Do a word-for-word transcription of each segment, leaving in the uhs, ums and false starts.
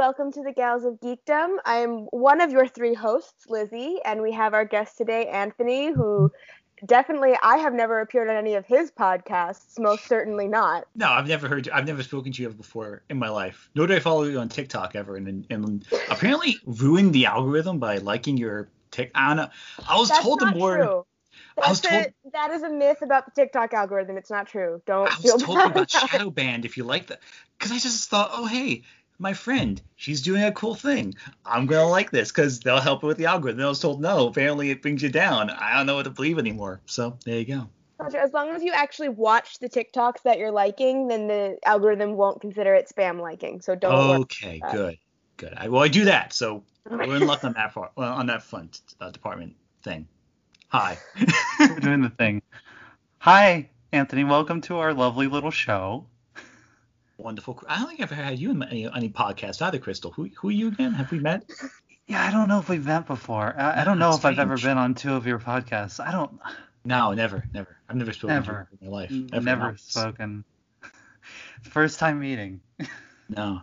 welcome to the Gals of Geekdom. I'm one of your three hosts, Lizzie, and we have our guest today, Anthony, who definitely, I have never appeared on any of his podcasts, most certainly not. No, I've never heard, I've never spoken to you before in my life. Nor did I follow you on TikTok ever, and, and apparently ruined the algorithm by liking your Tik. I don't know. I was That's told the not more. true. That's I was told. a, that is a myth about the TikTok algorithm. It's not true. Don't I was feel told bad you got about it. shadow banned if you like that, because I just thought, oh hey, my friend, she's doing a cool thing. I'm gonna like this because they'll help her with the algorithm. I was told no. Apparently it brings you down. I don't know what to believe anymore. So there you go. As long as you actually watch the TikToks that you're liking, then the algorithm won't consider it spam liking. So don't worry. Okay, good, good. I, well, I do that, so we're in luck on that part. Well, on that front uh, department thing. Hi. We're doing the thing. Hi, Anthony. Welcome to our lovely little show. Wonderful. I don't think I've ever had you in any, any podcast either, Crystal. Who who are you again? Have we met? Yeah, I don't know if we've met before. I, I don't know That's if I've ever strange. been on two of your podcasts. I don't. No, never, never. I've never spoken Never. to you in my life. Never, Ever once. spoken. First time meeting. No.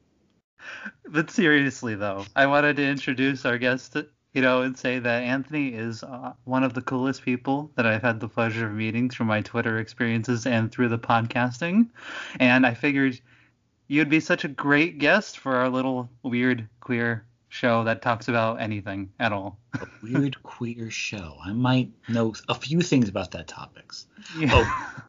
But seriously, though, I wanted to introduce our guest, you know, and say that Anthony is uh, one of the coolest people that I've had the pleasure of meeting through my Twitter experiences and through the podcasting. And I figured you'd be such a great guest for our little weird queer show that talks about anything at all. A weird queer show. I might know a few things about that topics. Yeah. Oh.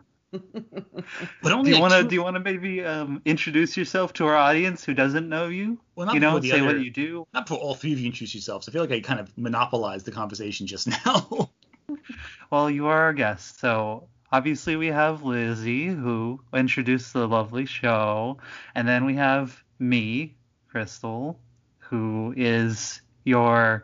But only do you like want to two- do you want to maybe um, introduce yourself to our audience who doesn't know you? Well, not you know, before the say other- what you do. Not for all three of you introduce yourselves. I feel like I kind of monopolized the conversation just now. Well, you are our guest, so obviously we have Lizzie, who introduced the lovely show, and then we have me, Crystal, who is your,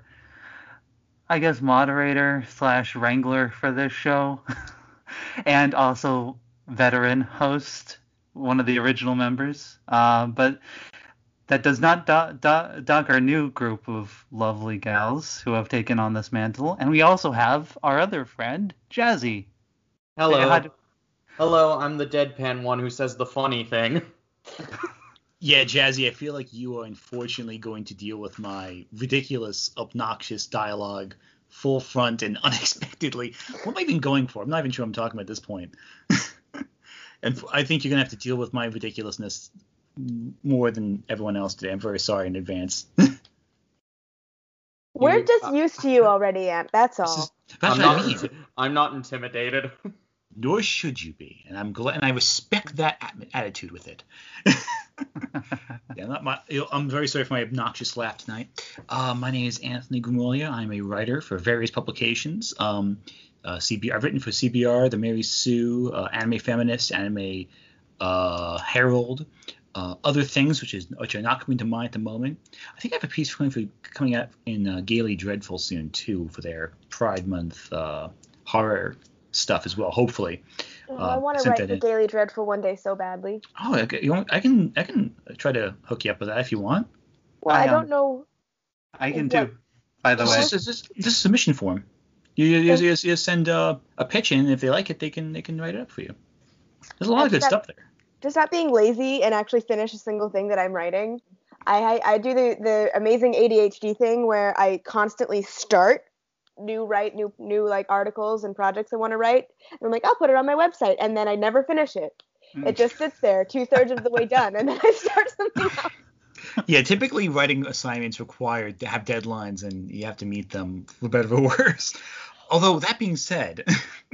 I guess, moderator slash wrangler for this show, and also veteran host, one of the original members. Uh, but that does not do- do- dock our new group of lovely gals who have taken on this mantle. And we also have our other friend, Jazzy. Hello. Say hi to- Hello, I'm the deadpan one who says the funny thing. Yeah, Jazzy, I feel like you are unfortunately going to deal with my ridiculous, obnoxious dialogue full front and unexpectedly. What am I even going for? I'm not even sure I'm talking about at this point. And I think you're going to have to deal with my ridiculousness more than everyone else today. I'm very sorry in advance. We're You- just used to you already, Ant. That's This all. is, that's I'm what I not, mean. inti- I'm not intimidated. Nor should you be, and I'm glad, and I respect that at- attitude with it. Yeah, not my. you know, I'm very sorry for my obnoxious laugh tonight. Uh, my name is Anthony Grimoglia. I'm a writer for various publications. Um, uh, C B, I've written for C B R, The Mary Sue, uh, Anime Feminist, Anime uh, Herald, uh, other things which is which are not coming to mind at the moment. I think I have a piece coming for coming out in uh, Gaily Dreadful soon too for their Pride Month uh, horror stuff as well. Hopefully. Oh, Uh, I want to sent write that the in. Daily Dreadful one day so badly. Oh, okay. You want, I can I can try to hook you up with that if you want. Well, I, I, um, don't know. I can What? too, by the way. This is this, this is a submission form. You you, you, you, you send uh, a pitch in, and if they like it, they can they can write it up for you. There's a lot of good That's stuff there. To stop being lazy and actually finish a single thing that I'm writing. I, I, I do the, the amazing A D H D thing where I constantly start new write new new like articles and projects I want to write. And I'm like, I'll put it on my website, and then I never finish it. Mm. It just sits there, two thirds of the way done, and then I start something else. Yeah, typically writing assignments require to have deadlines, and you have to meet them for better or worse. Although that being said,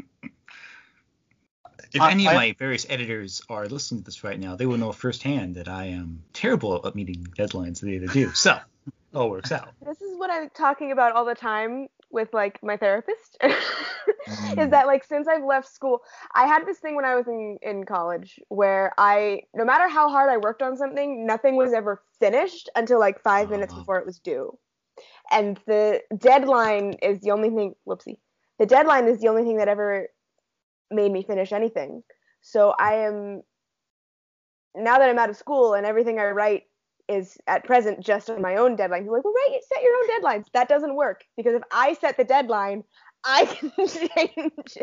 if I- any of I- my various editors are listening to this right now, they will know firsthand that I am terrible at meeting deadlines that they do. So it all works out. This is what I'm talking about all the time with like my therapist. Mm. Is that like since I've left school, I had this thing when I was in, in college where I, no matter how hard I worked on something, nothing was ever finished until like five minutes Oh. before it was due. And the deadline is the only thing, whoopsie, the deadline is the only thing that ever made me finish anything. So I am, now that I'm out of school and everything I write is at present just on my own deadline. You're like, well, right, set your own deadlines. That doesn't work because if I set the deadline, I can change it.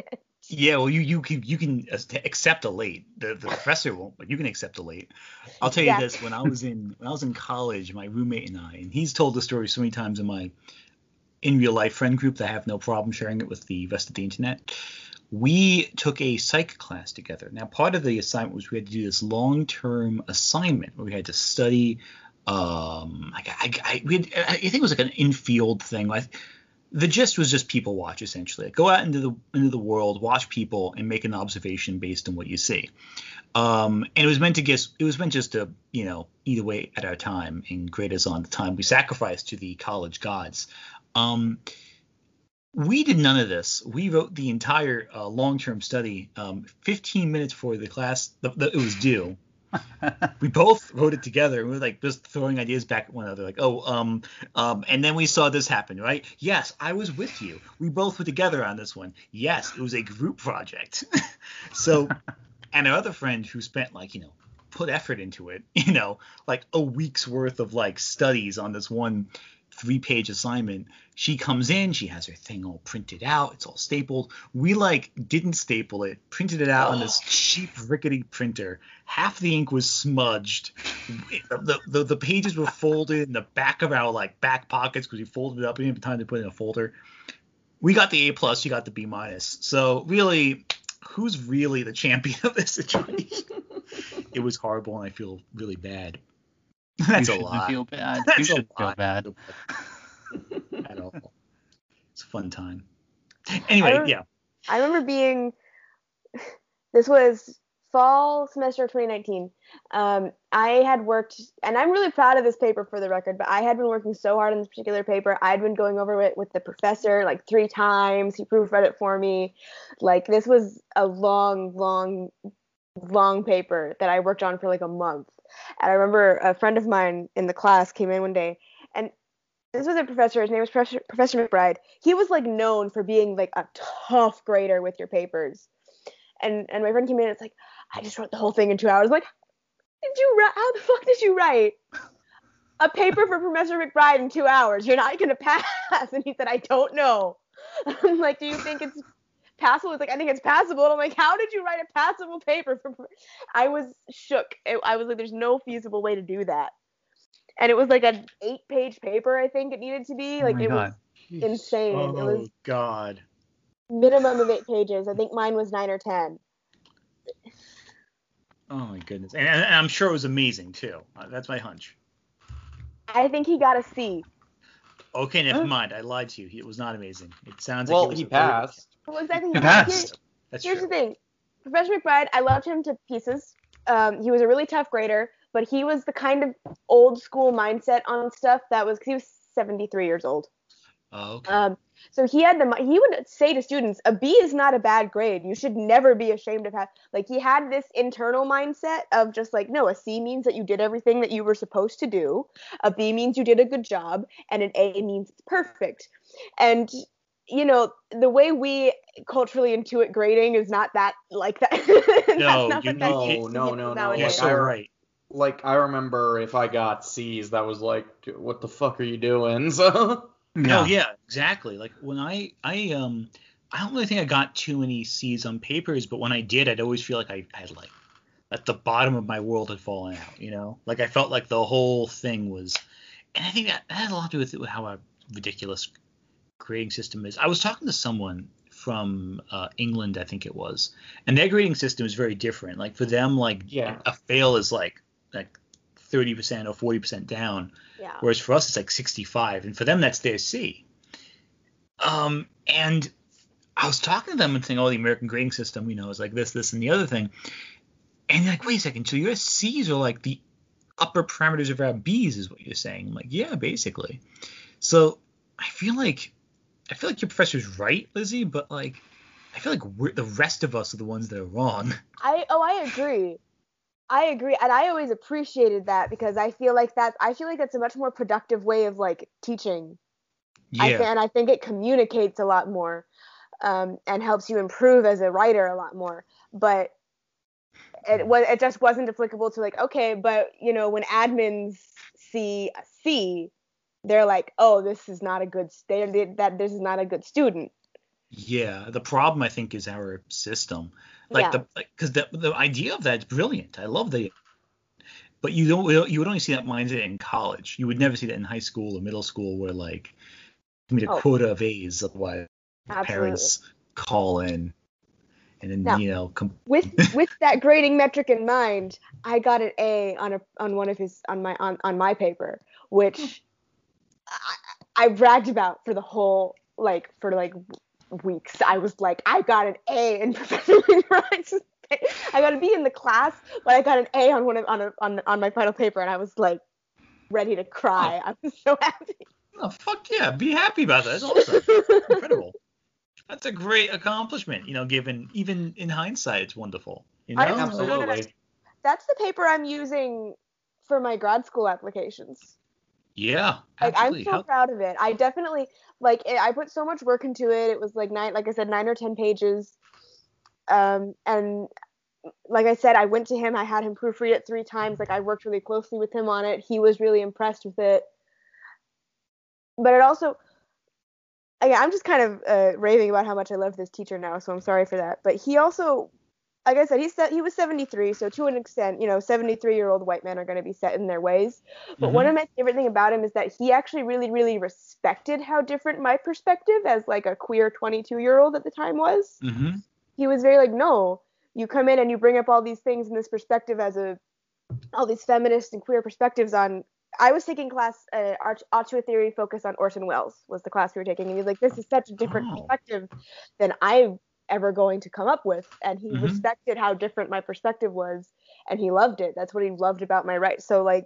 Yeah, well, you you can you can accept a late. The the professor won't, but you can accept a late. I'll tell you Yeah. this: when I was in when I was in college, my roommate and I, and he's told the story so many times in my in real life friend group that I have no problem sharing it with the rest of the internet. We took a psych class together. Now, part of the assignment was we had to do this long term assignment where we had to study. Um, I, I, I, we had, I think it was like an infield thing. I, the gist was just people watch, essentially. Go out into the into the world, watch people, and make an observation based on what you see. Um, and it was meant to guess. It was meant just to, you know, eat away at our time and grade us on the time we sacrificed to the college gods. Um, we did none of this. We wrote the entire uh, long-term study um, fifteen minutes before the class the, the, it was due. We both wrote it together. We were like just throwing ideas back at one another, like, oh, um, um, and then we saw this happen, right? Yes, I was with you. We both were together on this one. Yes, it was a group project. So, and our other friend who spent like, you know, put effort into it, you know, like a week's worth of like studies on this one three-page assignment. She comes in, she has her thing all printed out, it's all stapled. We like didn't staple it, printed it out oh. on this cheap rickety printer. Half the ink was smudged. The, the the pages were folded in the back of our like back pockets because we folded it up. We didn't have time to put it in a folder. We got the A plus, she got the B minus. So really, who's really the champion of this situation? It was horrible, and I feel really bad. That's you a lot. Feel bad. That's you should a feel lot. bad. At all. It's a fun time. Anyway, I re- yeah. I remember being. This was fall semester of twenty nineteen. Um, I had worked, and I'm really proud of this paper for the record, but I had been working so hard on this particular paper. I'd been going over it with the professor like three times. He proofread it for me. Like, this was a long, long, long paper that I worked on for like a month. And I remember a friend of mine in the class came in one day, and this was a professor. His name was Professor, Professor McBride. He was like known for being like a tough grader with your papers. And and my friend came in and it's like, I just wrote the whole thing in two hours. I'm like, did you write? How the fuck did you write a paper for Professor McBride in two hours? You're not gonna pass. And he said, I don't know. I'm like, do you think it's passable? It's like, I think it's passable. And I'm like, how did you write a passable paper for? I was shook. It, I was like, there's no feasible way to do that. And it was like an eight-page paper, I think it needed to be. Like, oh my it God. was insane. Oh, it was God. minimum of eight pages. I think mine was nine or ten. Oh, my goodness. And, and I'm sure it was amazing, too. Uh, that's my hunch. I think he got a C. Okay, never Huh? mind. I lied to you. It was not amazing. It sounds Well, like it was he a very- passed. Well, exactly. He passed. Here- That's here's true. the thing. Professor McBride, I loved him to pieces. Um, he was a really tough grader, but he was the kind of old school mindset on stuff that was, because he was seventy-three years old. Oh, okay. Um, so he had the, he would say to students, a B is not a bad grade. You should never be ashamed of having, like, he had this internal mindset of just like, no, a C means that you did everything that you were supposed to do. A B means you did a good job, and an A means it's perfect. And, you know, the way we culturally intuit grading is not that like that. That's No, not you- what that no, means no, no, no. nowadays. You're Like, so I- right. Like, I remember if I got C's, that was like, what the fuck are you doing? So, No, yeah, exactly. Like when I, I, um, I don't really think I got too many C's on papers, but when I did, I'd always feel like I had like, at the bottom of my world had fallen out, you know? Like I felt like the whole thing was, and I think that, that has a lot to do with how our ridiculous grading system is. I was talking to someone from uh, England, I think it was, and their grading system is very different. Like for them, like Yeah. a fail is like like thirty percent or forty percent down, Yeah. whereas for us it's like sixty-five, and for them that's their C. Um, and I was talking to them and saying, oh, the American grading system, you know, is like this, this, and the other thing. And they're like, wait a second, so your C's are like the upper parameters of our B's is what you're saying. I'm like, yeah, basically. So I feel like I feel like your professor's right, Lizzie, but like I feel like we're, the rest of us are the ones that are wrong. I oh I agree. I agree, and I always appreciated that because I feel like that I feel like that's a much more productive way of like teaching. I th- Yeah. and I think it communicates a lot more, um, and helps you improve as a writer a lot more. But it was it just wasn't applicable to like, okay, but you know when admins see a C, they're like, oh, this is not a good they, they that this is not a good student. Yeah, the problem I think is our system. Like Yeah. the because the the idea of that is brilliant. I love the, but you don't you would only see that mindset in college. You would never see that in high school or middle school where like you meet a Oh, quota of A's, otherwise absolutely. parents call in and then Now, you know com- with with that grading metric in mind, I got an A on a on one of his on my on, on my paper, which I, I bragged about for the whole like for like weeks. I was like, I got an A in professional interactions. I got a B in the class, but I got an A on one of, on a, on on my final paper, and I was like ready to cry. I was so happy. oh fuck yeah, be happy about that. That's awesome. Incredible. That's a great accomplishment, you know, given even in hindsight, it's wonderful. You know, I'm so good at Absolutely. That's the paper I'm using for my grad school applications. yeah, Like, I'm absolutely. so How, proud of it. I definitely like it, I put so much work into it. It was like nine, like I said, nine or ten pages. Um, and like I said, I went to him. I had him proofread it three times. Like, I worked really closely with him on it. He was really impressed with it. But it also, again, I'm just kind of uh, raving about how much I love this teacher now, so I'm sorry for that. But he also, like I said, he said he was seventy-three, so to an extent, you know, seventy-three-year-old white men are going to be set in their ways. But Mhm. one of my favorite thing about him is that he actually really, really respected how different my perspective as like a queer twenty-two-year-old at the time was. mm-hmm. He was very like, no, you come in and you bring up all these things in this perspective as a, all these feminist and queer perspectives on. I was taking class, uh, Auteur Theory focused on Orson Welles was the class we were taking, and he's like, this is such a different Oh. perspective than I'm ever going to come up with, and he Mhm. respected how different my perspective was, and he loved it. That's what he loved about my write. So like,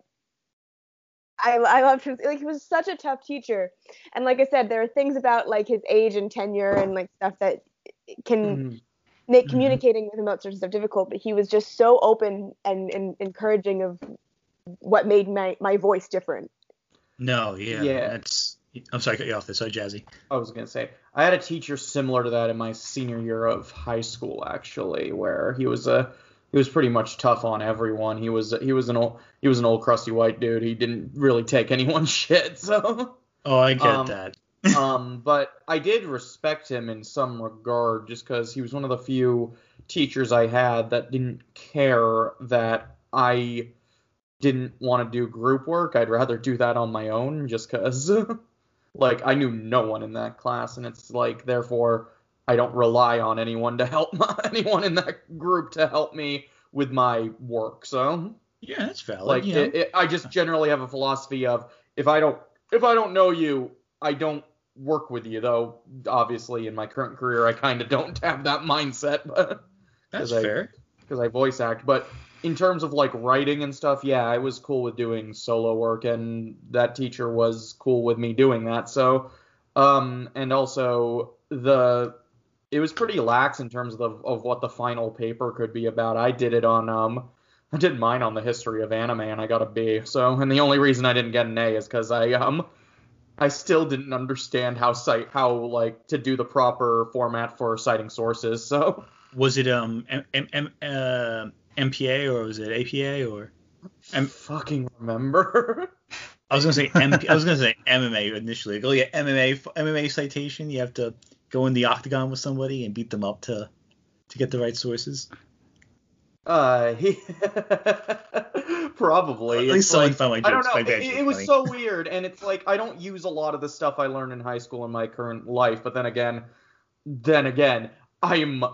I I loved him. Like, he was such a tough teacher, and like I said, there are things about like his age and tenure and like stuff that can Mhm. make Mhm. communicating with him about certain stuff difficult. But he was just so open and, and encouraging of what made my, my voice different. No, yeah, Yeah. that's. I'm sorry, I cut you off there. Sorry, Jazzy. I was gonna say I had a teacher similar to that in my senior year of high school, actually, where he was a he was pretty much tough on everyone. He was he was an old he was an old crusty white dude. He didn't really take anyone's shit. So Oh, I get um that. um, but I did respect him in some regard, just because he was one of the few teachers I had that didn't care that I didn't want to do group work. I'd rather do that on my own, just because. Like, I knew no one in that class, and it's like, therefore, I don't rely on anyone to help my, anyone in that group to help me with my work. So, Yeah, that's valid. like, you know. it, it, I just generally have a philosophy of if I don't if I don't know you, I don't work with you. Though, obviously, in my current career, I kind of don't have that mindset, but That's I, fair. because I voice act. But in terms of like writing and stuff, yeah, I was cool with doing solo work, and that teacher was cool with me doing that. So, um, and also the it was pretty lax in terms of the, of what the final paper could be about. I did it on um, I did mine on the history of anime, and I got a B. So, and the only reason I didn't get an A is because I um. I still didn't understand how cite how like to do the proper format for citing sources. So Was it um M- M- M- uh, M P A or was it A P A or? I fucking remember. I was gonna say M P. I was gonna say M M A initially. Go yeah, M M A M M A citation. You have to go in the octagon with somebody and beat them up to to get the right sources. Uh, he probably. At least It's someone like, found my I don't jokes. know. My bad It, joke it was funny. so weird, and it's like I don't use a lot of the stuff I learned in high school in my current life. But then again, then again, I'm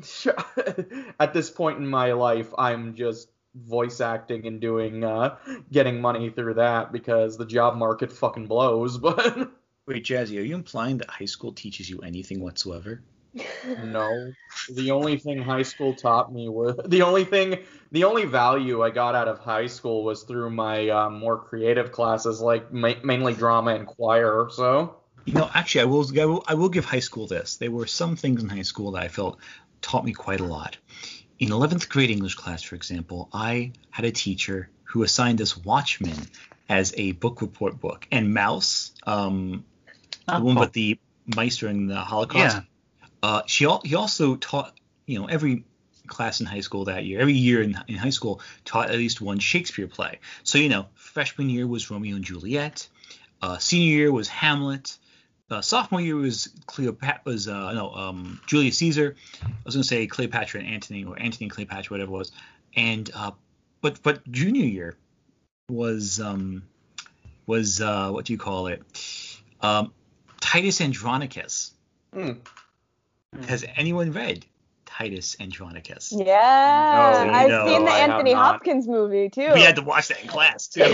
at this point in my life, I'm just voice acting and doing uh getting money through that because the job market fucking blows. But Wait, Jazzy, are you implying that high school teaches you anything whatsoever? no, the only thing high school taught me was the only thing, the only value I got out of high school was through my um, more creative classes, like ma- mainly drama and choir. So, You know, actually, I will, I will I will give high school this. There were some things in high school that I felt taught me quite a lot. In eleventh grade English class, for example, I had a teacher who assigned us Watchmen as a book report book, and Mouse, um, the Oh, one cool. with the mice during the Holocaust. Yeah. Uh, she al- he also taught, you know, every class in high school that year, every year in, in high school taught at least one Shakespeare play. So, you know, freshman year was Romeo and Juliet. Uh, senior year was Hamlet. uh, sophomore year was Cleopatra was uh, no um, Julius Caesar. I was gonna say Cleopatra and Antony, or Antony and Cleopatra, whatever it was. And uh, but but junior year was um was uh what do you call it? Um, Titus Andronicus. Hmm. Has anyone read Titus Andronicus? Yeah, No, I've no, seen the I have Anthony not. Hopkins movie too. We had to watch that in class too.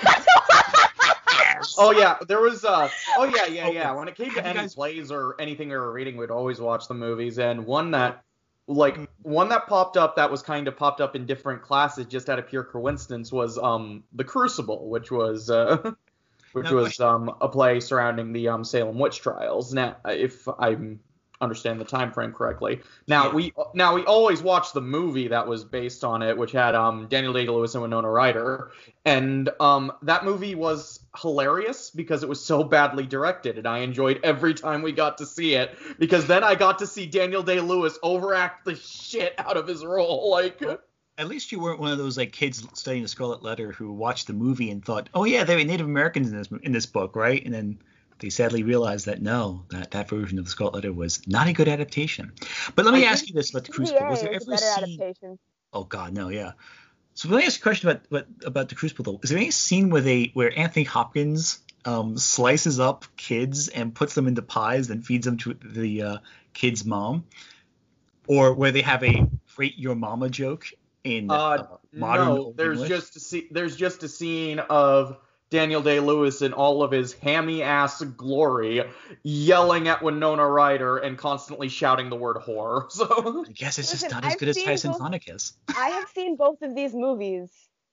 Oh yeah, there was uh oh yeah, yeah, yeah. When it came to Have you any guys- plays or anything we were reading, we'd always watch the movies, and one that like one that popped up that was kind of popped up in different classes just out of pure coincidence was um The Crucible, which was uh which Now, was um a play surrounding the um Salem witch trials. Now, if I'm understand the time frame correctly. Now Yeah. we now we always watched the movie that was based on it, which had um Daniel Day-Lewis and Winona Ryder, and um that movie was hilarious because it was so badly directed, and I enjoyed every time we got to see it, because then I got to see Daniel Day-Lewis overact the shit out of his role. Like, At least you weren't one of those like kids studying the Scarlet Letter who watched the movie and thought, oh yeah, there were Native Americans in this in this book, right? And then they sadly realized that no, that, that version of the Scarlet Letter was not a good adaptation. But let me I ask think you this about the T B A Crucible. Was there is ever a a better scene? adaptation. Oh God, no, yeah. So let me ask you a question about about, about the Crucible though. Is there any scene where they where Anthony Hopkins um, slices up kids and puts them into pies and feeds them to the uh, kid's mom, or where they have a "Rate Your Mama" joke in uh, uh, modern no, Old there's English? just a se- there's just a scene of Daniel Day-Lewis in all of his hammy ass glory, yelling at Winona Ryder and constantly shouting the word whore. So I guess it's Listen, just not as I've good as seen Titus both- Andronicus. I have seen both of these movies.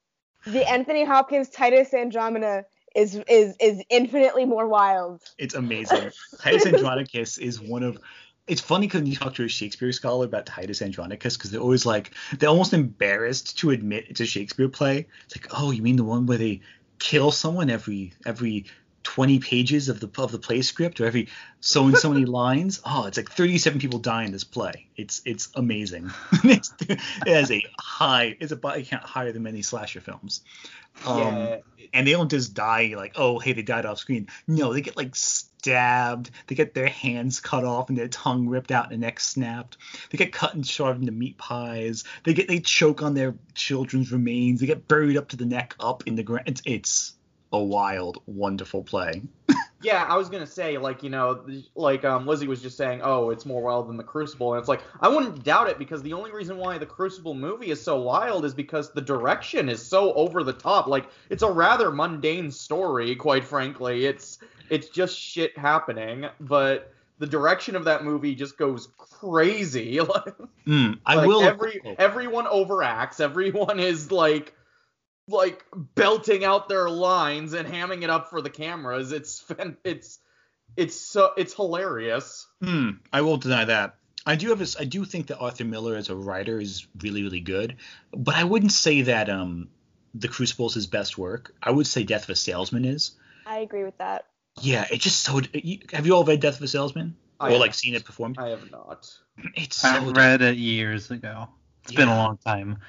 The Anthony Hopkins Titus Andromeda is is is infinitely more wild. It's amazing. Titus Andronicus is one of. It's funny because you talk to a Shakespeare scholar about Titus Andronicus, because they're always like they're almost embarrassed to admit it's a Shakespeare play. It's like, oh, you mean the one where they kill someone every every twenty pages of the of the play script, or every so and so many lines? Oh, it's like thirty-seven people die in this play. It's it's amazing. it's, it has a high. It's a body count higher than many slasher films. Um, yeah, And they don't just die like, oh, hey, they died off screen. No, they get like stabbed. They get their hands cut off and their tongue ripped out and their neck snapped. They get cut and shoved into meat pies. They get they choke on their children's remains. They get buried up to the neck up in the ground. It's, it's a wild, wonderful play. yeah. I was gonna say, like, you know, like um Lizzie was just saying, oh, it's more wild than The Crucible, and it's like I wouldn't doubt it, because the only reason why The Crucible movie is so wild is because the direction is so over the top. Like, it's a rather mundane story, quite frankly. It's it's just shit happening, but the direction of that movie just goes crazy. Like, Mm, I like, will. every oh, everyone overacts. Everyone is like like belting out their lines and hamming it up for the cameras. It's fan- it's it's so it's hilarious. Hmm, I won't deny that. I do have a, I do think that Arthur Miller as a writer is really, really good, but I wouldn't say that um, The Crucible is his best work. I would say Death of a Salesman is. I agree with that. Yeah, it's just so. You, have you all read Death of a Salesman? I Or have- like seen it performed? I have not. It's so. I read it years ago. It's been a Yeah. long time.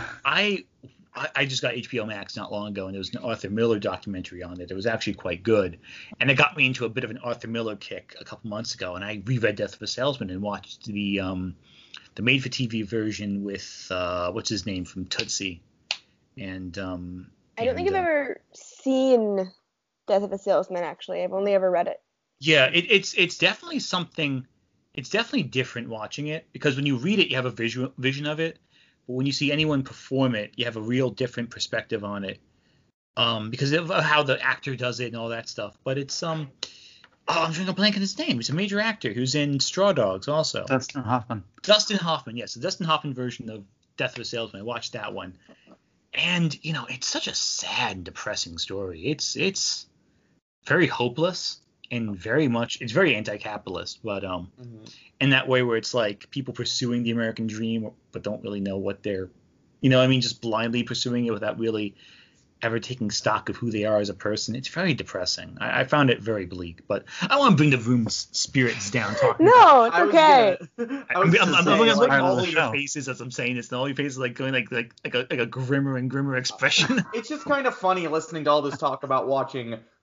I I I just got H B O Max not long ago, and there was an Arthur Miller documentary on it. It was actually quite good, and it got me into a bit of an Arthur Miller kick a couple months ago. And I reread Death of a Salesman and watched the um the made-for-T V version with uh what's his name from Tootsie, and um. I don't think and, I've uh, ever seen Death of a Salesman, actually. I've only ever read it. Yeah, it, it's it's definitely something. It's definitely different watching it, because when you read it, you have a visual vision of it, but when you see anyone perform it, you have a real different perspective on it, um, because of how the actor does it and all that stuff. But it's um, oh, I'm drawing a blank on his name. He's a major actor who's in Straw Dogs also. Dustin Hoffman. Dustin Hoffman, yes, the Dustin Hoffman version of Death of a Salesman. I watched that one, and you know, it's such a sad and depressing story. It's it's very hopeless and very much it's very anti-capitalist, but um, Mm-hmm. in that way where it's like people pursuing the American dream but don't really know what they're, you know, what I mean, just blindly pursuing it without really ever taking stock of who they are as a person. It's very depressing. I, I found it very bleak, but I want to bring the room's spirits down talking about No, it's I was okay. gonna- I I'm, was I'm, gonna I'm, say, looking, I'm like, looking at part of all the of your show. faces as I'm saying this, and all your faces like going like like like a, like a grimmer and grimmer expression. it's just kind of funny listening to all this talk about watching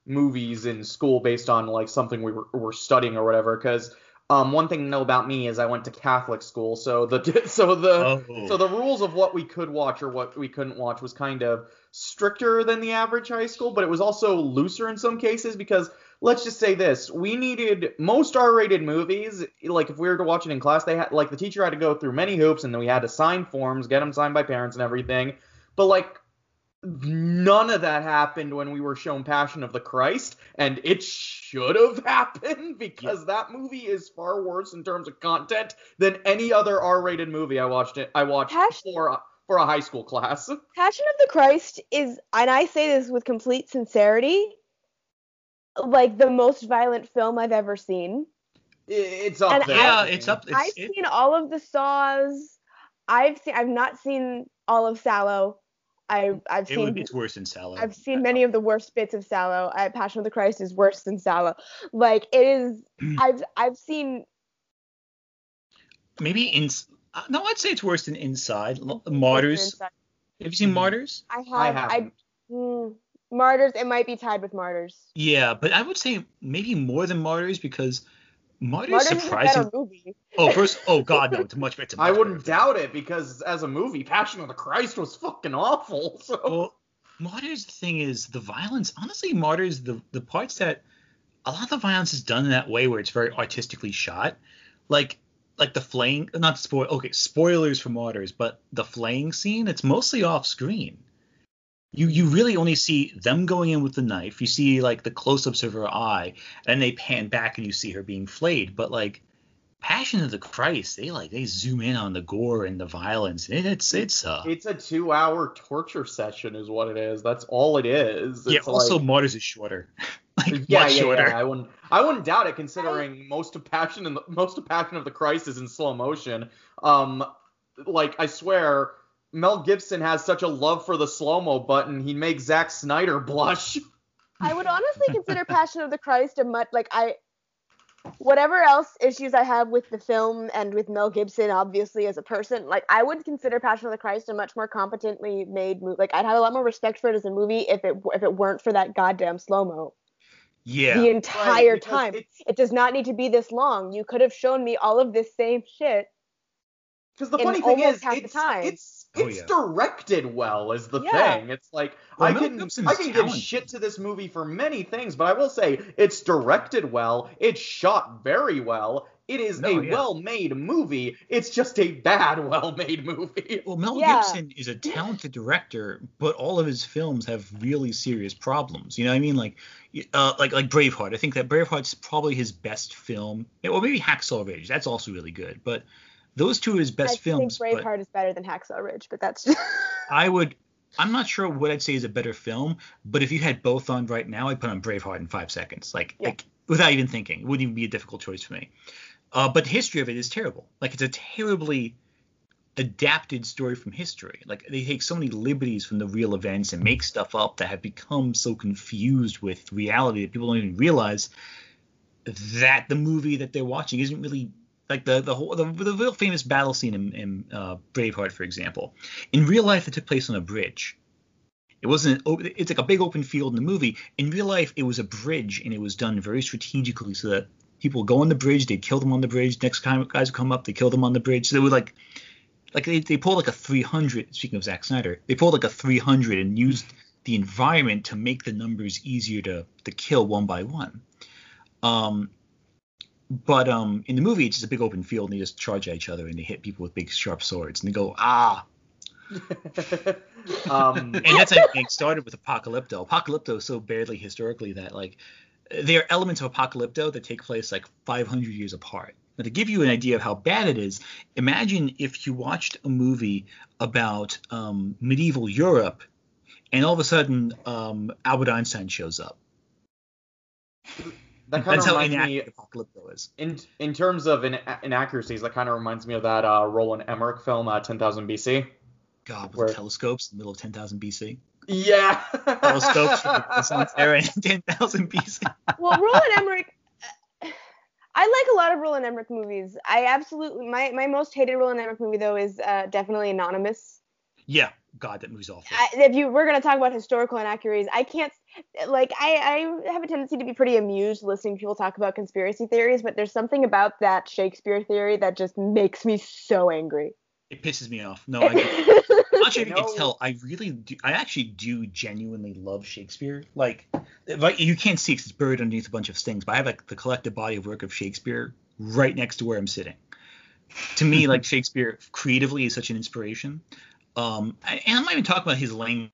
movies in school based on like something we were, were studying or whatever. Because um, one thing to know about me is I went to Catholic school, so the so the Oh. so the rules of what we could watch or what we couldn't watch was kind of stricter than the average high school, but it was also looser in some cases because let's just say this, we needed most R-rated movies, like if we were to watch it in class, they had like the teacher had to go through many hoops and then we had to sign forms, get them signed by parents and everything. But like none of that happened when we were shown Passion of the Christ, and it should have happened because yeah. that movie is far worse in terms of content than any other R-rated movie I watched it I watched Passion- for for a high school class. Passion of the Christ is, and I say this with complete sincerity, like the most violent film I've ever seen. It's up and there. Yeah, it's up. It's, I've it, seen all of the Saws. I've seen. I've not seen all of Sallow. I, I've it seen. Would, it's worse than Sallow. I've seen many of the worst bits of Sallow. I, Passion of the Christ is worse than Sallow. Like it is. I've I've seen. Maybe in. Uh, no, I'd say it's worse than Inside. Martyrs. Inside. Have you seen Martyrs? I have. I haven't. I, mm, Martyrs. It might be tied with Martyrs. Yeah, but I would say maybe more than Martyrs because Martyrs, Martyrs surprising. is a better movie. Oh, first. Oh God, no! It's much better. It's much I wouldn't better doubt it because as a movie, Passion of the Christ was fucking awful. So. Well, Martyrs. The thing is, the violence. Honestly, Martyrs. The the parts that a lot of the violence is done in that way where it's very artistically shot, like. Like the flaying, not spoil. Okay, spoilers for Martyrs, but the flaying scene, it's mostly off screen. You you really only see them going in with the knife. You see like the close-ups of her eye, and they pan back and you see her being flayed. But like Passion of the Christ, they like they zoom in on the gore and the violence. And it's it's uh. It's a two-hour torture session, is what it is. That's all it is. It's yeah. Also, like, Martyrs is shorter. like yeah, much yeah, shorter. yeah. I wouldn't. I wouldn't doubt it, considering most of Passion and most of Passion of the Christ is in slow motion. Um, like I swear, Mel Gibson has such a love for the slow-mo button. He'd make Zack Snyder blush. I would honestly consider Passion of the Christ a much like I. Whatever else issues I have with the film and with Mel Gibson, obviously as a person, like I would consider Passion of the Christ a much more competently made movie. Like I'd have a lot more respect for it as a movie if it if it weren't for that goddamn slow mo. Yeah. The entire Right, time. it's- It does not need to be this long. You could have shown me all of this same shit. Because the in funny thing almost is, half the it's time. it's Oh, it's yeah. directed well, is the Yeah. thing. It's like Well, I Mel can Gibson's I can give talented. shit to this movie for many things, but I will say it's directed well. It's shot very well. It is No, a yeah. well-made movie. It's just a bad, well-made movie. Well, Mel Yeah. Gibson is a talented director, but all of his films have really serious problems. You know what I mean? Like, uh, like like Braveheart. I think that Braveheart's probably his best film. Or maybe Hacksaw Ridge. That's also really good. But those two are his best I films. think but Braveheart is better than Hacksaw Ridge, but that's just I would. I'm not sure what I'd say is a better film, but if you had both on right now, I'd put on Braveheart in five seconds, like, Yeah. like without even thinking. It wouldn't even be a difficult choice for me. Uh, but the history of it is terrible. Like, it's a terribly adapted story from history. Like, they take so many liberties from the real events and make stuff up that have become so confused with reality that people don't even realize that the movie that they're watching isn't really like the the whole the, the real famous battle scene in, in uh, Braveheart, for example. In real life, it took place on a bridge. It wasn't. It's like a big open field in the movie. In real life, it was a bridge, and it was done very strategically so that people would go on the bridge, they'd kill them on the bridge. Next time guys would come up, they kill them on the bridge. So they would like, like they, they pulled like a three hundred. Speaking of Zack Snyder, they pulled like a three hundred and used the environment to make the numbers easier to to kill one by one. Um, but um, in the movie, it's just a big open field, and they just charge at each other, and they hit people with big sharp swords, and they go ah. um, And that's how it started with Apocalypto. Apocalypto is so badly historically that like there are elements of Apocalypto that take place like five hundred years apart. Now, to give you an idea of how bad it is, imagine if you watched a movie about um, medieval Europe, and all of a sudden um, Albert Einstein shows up. that kind of That's how reminds me, inaccurate Apocalypto is. in in terms of in, inaccuracies, that kind of reminds me of that uh, Roland Emmerich film, uh, ten thousand B C. God, with Where- the telescopes in the middle of ten thousand B C. Yeah. Telescopes from the Renaissance era in ten thousand B C. well, Roland Emmerich. I like a lot of Roland Emmerich movies. I absolutely my my most hated Roland Emmerich movie though is uh, definitely Anonymous. Yeah, God, that movie's awful. I, if you we're gonna talk about historical inaccuracies, I can't like I I have a tendency to be pretty amused listening to people talk about conspiracy theories, but there's something about that Shakespeare theory that just makes me so angry. It pisses me off. No, I. I'm not sure if you No. can tell. I really do. I actually do genuinely love Shakespeare. Like, like you can't see 'cause it's buried underneath a bunch of things, but I have like the collective body of work of Shakespeare right next to where I'm sitting. To me, like Shakespeare creatively is such an inspiration. Um, and I'm not even talking about his language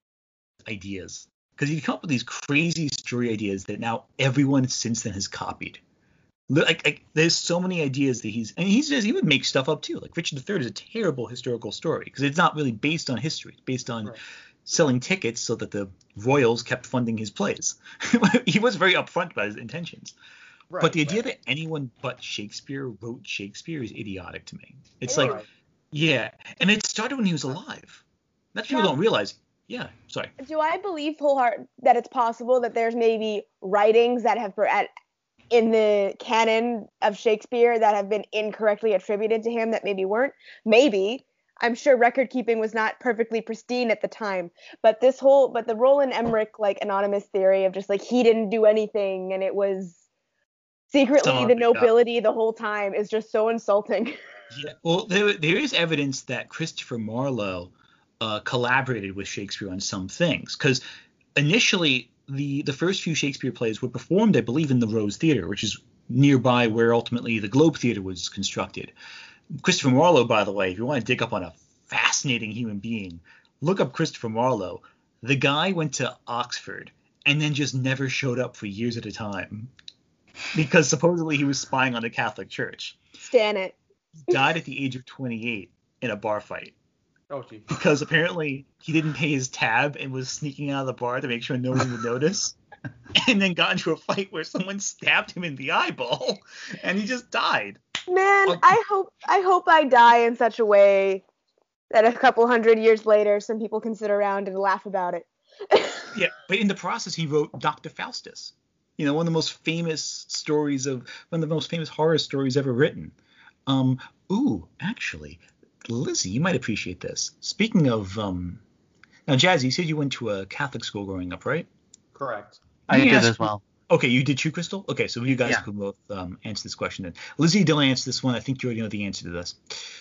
ideas, because he come up with these crazy story ideas that now everyone since then has copied. Like, like there's so many ideas that he's and he's just he would make stuff up too. Like Richard the Third is a terrible historical story because it's not really based on history. It's based on Right. selling tickets so that the royals kept funding his plays. He was very upfront about his intentions. Right, But the idea right. that anyone but Shakespeare wrote Shakespeare is idiotic to me. It's It like, Right. yeah, and it started when he was alive. That's what people Now- don't realize. Yeah, sorry. Do I believe wholeheart that it's possible that there's maybe writings that have at in the canon of Shakespeare that have been incorrectly attributed to him that maybe weren't? Maybe. I'm sure record keeping was not perfectly pristine at the time, but this whole but the Roland Emmerich like anonymous theory of just like he didn't do anything and it was secretly Some of the it, yeah. nobility the whole time is just so insulting. Yeah, well, there there is evidence that Christopher Marlowe uh, collaborated with Shakespeare on some things, because initially the the first few Shakespeare plays were performed, I believe, in the Rose Theatre, which is nearby where ultimately the Globe Theatre was constructed. Christopher Marlowe, by the way, if you want to dig up on a fascinating human being, look up Christopher Marlowe. The guy went to Oxford and then just never showed up for years at a time because supposedly he was spying on the Catholic Church. Stan it. Died at the age of twenty-eight in a bar fight Oh, gee. because apparently he didn't pay his tab and was sneaking out of the bar to make sure no one would notice, and then got into a fight where someone stabbed him in the eyeball and he just died. Man, Oh. I hope I hope I die in such a way that a couple hundred years later some people can sit around and laugh about it. Yeah, but in the process he wrote Doctor Faustus, you know, one of the most famous stories of one of the most famous horror stories ever written. Um, ooh, actually, Lizzie, you might appreciate this. Speaking of, um, now, Jazzy, you said you went to a Catholic school growing up, right? Correct. I Let me did ask as well. Okay, you did too, Crystal? Okay, so you guys Yeah. can both um, answer this question then. Lizzie, don't answer this one. I think you already know the answer to this.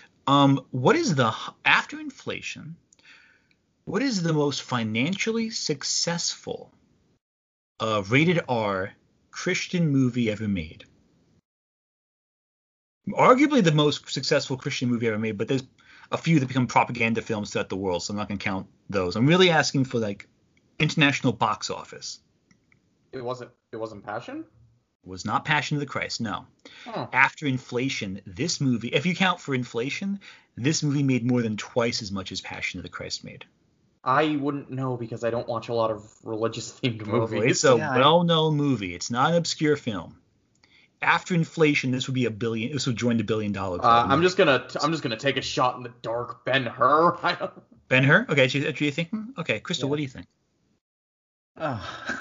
Um, what is the, after inflation, what is the most financially successful uh, rated R Christian movie ever made? Arguably the most successful Christian movie ever made, but there's a few that become propaganda films throughout the world, so I'm not going to count those. I'm really asking for, like, international box office. It wasn't. It wasn't Passion. It was not Passion of the Christ, no. Oh. After inflation, this movie, if you count for inflation, this movie made more than twice as much as Passion of the Christ made. I wouldn't know because I don't watch a lot of religious themed movies. It's a Yeah, I- well-known movie. It's not an obscure film. After inflation, this would be a billion. This would join the billion-dollar Uh, club. I'm just gonna. T- I'm just gonna take a shot in the dark. Ben Hur. I don't. Ben-Hur? Okay, that's what you're thinking? Okay, Crystal, Yeah. what do you think? Oh.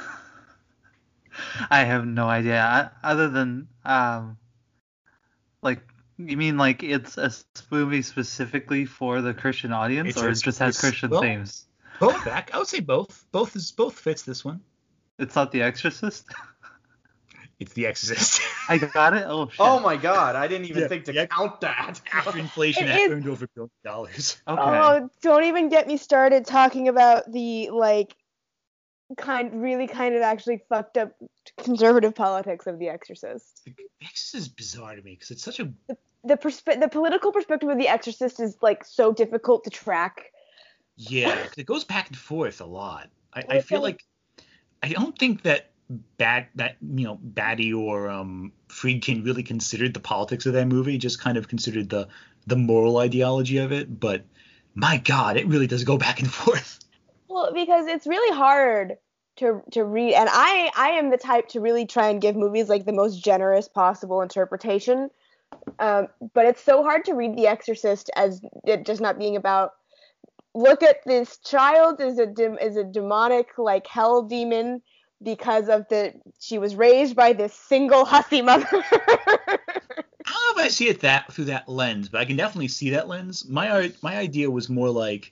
I have no idea. I, other than, um, like, you mean like it's a s- movie specifically for the Christian audience, It's or a- it just has it's- Christian well- themes? Both back. I would say both. Both is both fits this one. It's not The Exorcist? It's The Exorcist. I got it? Oh, shit. Oh my God! I didn't even Yeah, think to yeah. count that. After inflation, It that is- earned over a billion dollars. Okay. Oh, don't even get me started talking about the like kind really kind of actually fucked up conservative politics of The Exorcist. The Exorcist is bizarre to me because it's such a The perspe- the political perspective of The Exorcist is like so difficult to track. yeah. 'Cause it goes back and forth a lot. I, Well, I it's feel like- like I don't think that bad that you know Batty or um Friedkin really considered the politics of that movie. Just kind of considered the the moral ideology of it. But my God, it really does go back and forth. Well, because it's really hard to to read, and I I am the type to really try and give movies like the most generous possible interpretation. Um, but it's so hard to read The Exorcist as it just not being about look at this child is a dem- is a demonic like hell demon because of the she was raised by this single hussy mother. I don't know if I see it that through that lens, but I can definitely see that lens. My my idea was more like,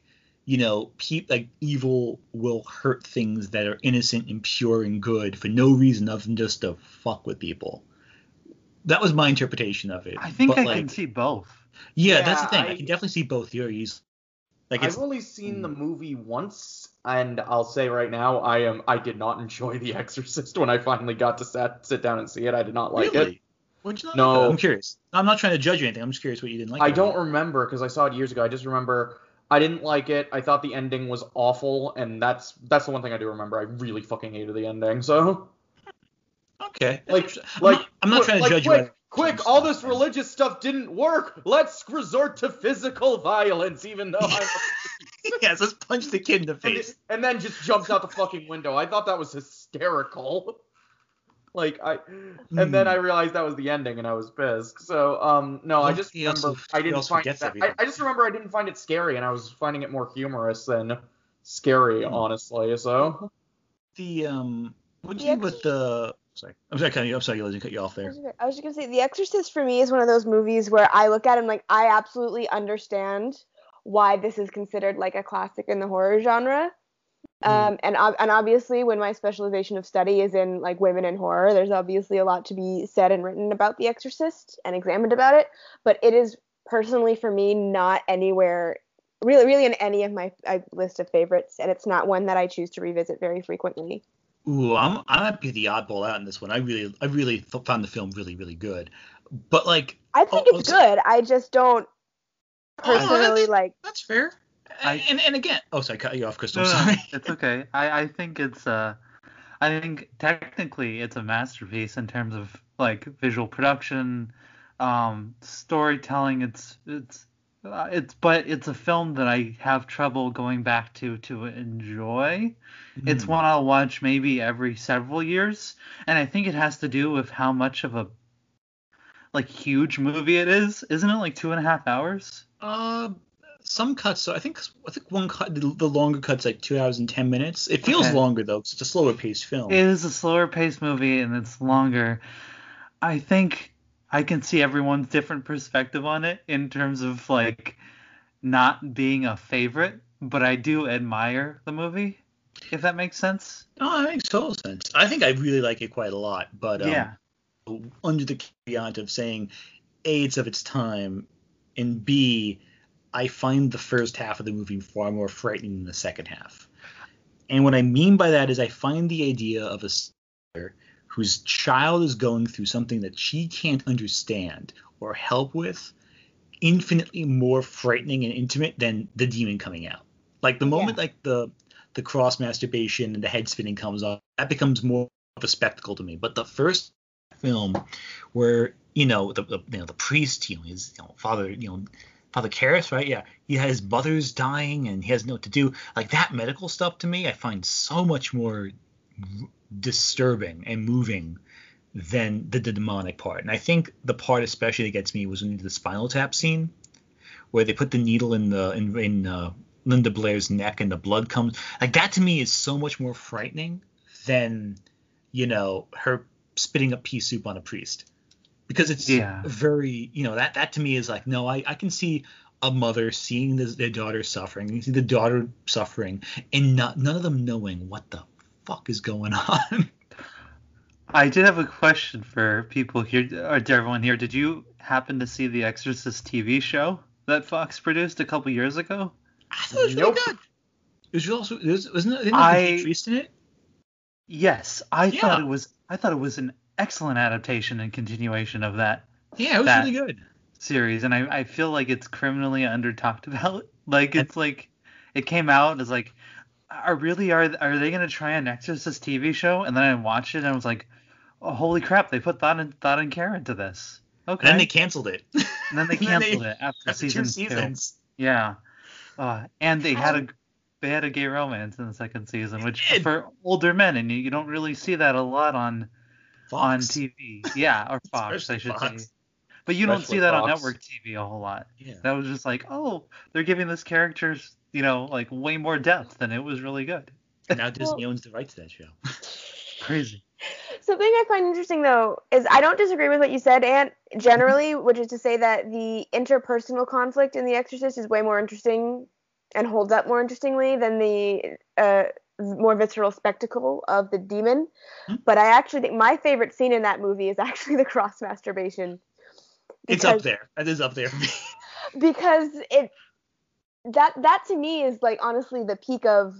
you know, pe- like evil will hurt things that are innocent and pure and good for no reason other than just to fuck with people. That was my interpretation of it. I think but, I like, can see both. Yeah, Yeah, that's the thing. I, I- can definitely see both theories. Like it's I've only seen the movie once, and I'll say right now, I am I did not enjoy The Exorcist when I finally got to sat, sit down and see it. I did not like really. it. What'd you not No. like about it? I'm curious. I'm not trying to judge you or anything. I'm just curious what you didn't like. I about don't it. remember because I saw it years ago. I just remember I didn't like it. I thought the ending was awful, and that's that's the one thing I do remember. I really fucking hated the ending. So Okay. That's like interesting. I'm like not, I'm not quick- trying to like, judge quick, you. Quick, all this religious stuff didn't work. Let's resort to physical violence, even though I'm. Yes, let's punch the kid in the and, face. it- and then just jumps out the fucking window. I thought that was hysterical. Like I, and then Hmm. I realized that was the ending, and I was pissed. So um, no, I Well, just he remember also- I he didn't also find forgets that. I, everything. I just remember I didn't find it scary, and I was finding it more humorous than scary, Hmm. honestly. So The um, what do The you think with the? Sorry, I'm sorry, cutting you. I'm sorry, Lizzie, cut you off I there. was just- I was just gonna say, The Exorcist for me is one of those movies where I look at it and like I absolutely understand why this is considered like a classic in the horror genre. Um, and ob- and obviously, when my specialization of study is in like women in horror, there's obviously a lot to be said and written about The Exorcist and examined about it. But it is personally for me not anywhere really, really in any of my uh, list of favorites, and it's not one that I choose to revisit very frequently. Ooh, I'm I might be the oddball out in this one. I really I really th- found the film really really good, but like I think oh, it's oh, good. I just don't Oh, no, personally that's, like. that's fair. I- and and again, oh sorry, cut you off, Crystal. No, no, Sorry. it's okay. I, I think it's uh, I think technically it's a masterpiece in terms of like visual production, um, storytelling. It's it's uh, it's but it's a film that I have trouble going back to to enjoy. It's Hmm. one I'll watch maybe every several years, and I think it has to do with how much of a like huge movie it is. Isn't it like two and a half hours? Uh, some cuts. So I think I think one cut, the, the longer cut's like two hours and ten minutes. It feels Okay. longer though, 'cause it's a slower paced film. It is a slower paced movie and it's longer. I think I can see everyone's different perspective on it in terms of like not being a favorite, but I do admire the movie, if that makes sense. Oh, that makes total sense. I think I really like it quite a lot, but um, Yeah. under the caveat of saying A, it's of its time, and B, I find the first half of the movie far more frightening than the second half. And what I mean by that is I find the idea of a sister whose child is going through something that she can't understand or help with infinitely more frightening and intimate than the demon coming out. Like the moment Yeah. like the the cross masturbation and the head spinning comes on, that becomes more of a spectacle to me. But the first film where you know the, the you know the priest, you know his you know, father, you know Father Karras, right? Yeah, he has his mother's dying and he has no what to do. Like that medical stuff to me, I find so much more disturbing and moving than the, the demonic part. And I think the part especially that gets me was when the Spinal Tap scene, where they put the needle in the in, in uh, Linda Blair's neck and the blood comes. Like that to me is so much more frightening than you know her spitting up pea soup on a priest, because it's Yeah. very you know that that to me is like no I, I can see a mother seeing this, their daughter suffering, you see the daughter suffering, and not none of them knowing what the fuck is going on. I did have a question for people here, or to everyone here. Did you happen to see the Exorcist T V show that Fox produced a couple years ago? I thought it was Nope. really good. It was also it was, wasn't it, didn't it I- have the priest in it? Yes, I Yeah. thought it was. I thought it was an excellent adaptation and continuation of that Yeah, it was that- really good. series, and I, I feel like it's criminally under talked about. Like it's like it came out as like, are really are are they gonna try an Exorcist T V show? And then I watched it and I was like, oh holy crap, they put thought and thought and care into this. Okay. And then they canceled it. And then they and then canceled they- it after, After season two seasons. two. Yeah. Uh, and they had How- a they had a gay romance in the second season, which did. for older men, and you, you don't really see that a lot on on Fox. T V. Yeah, or Fox, Especially I should Fox. say. But you don't Especially see that on Fox. network T V a whole lot. Yeah. That was just like, oh, they're giving this character, you know, like way more depth, and it was really good. And now Disney Well- owns the rights to that show. Crazy. Something I find interesting though is I don't disagree with what you said, Ant, generally, which is to say that the interpersonal conflict in The Exorcist is way more interesting and holds up more interestingly than the uh, more visceral spectacle of the demon. Hmm. But I actually think my favorite scene in that movie is actually the cross masturbation. It's up there. That is up there for me. Because it that that to me is like honestly the peak of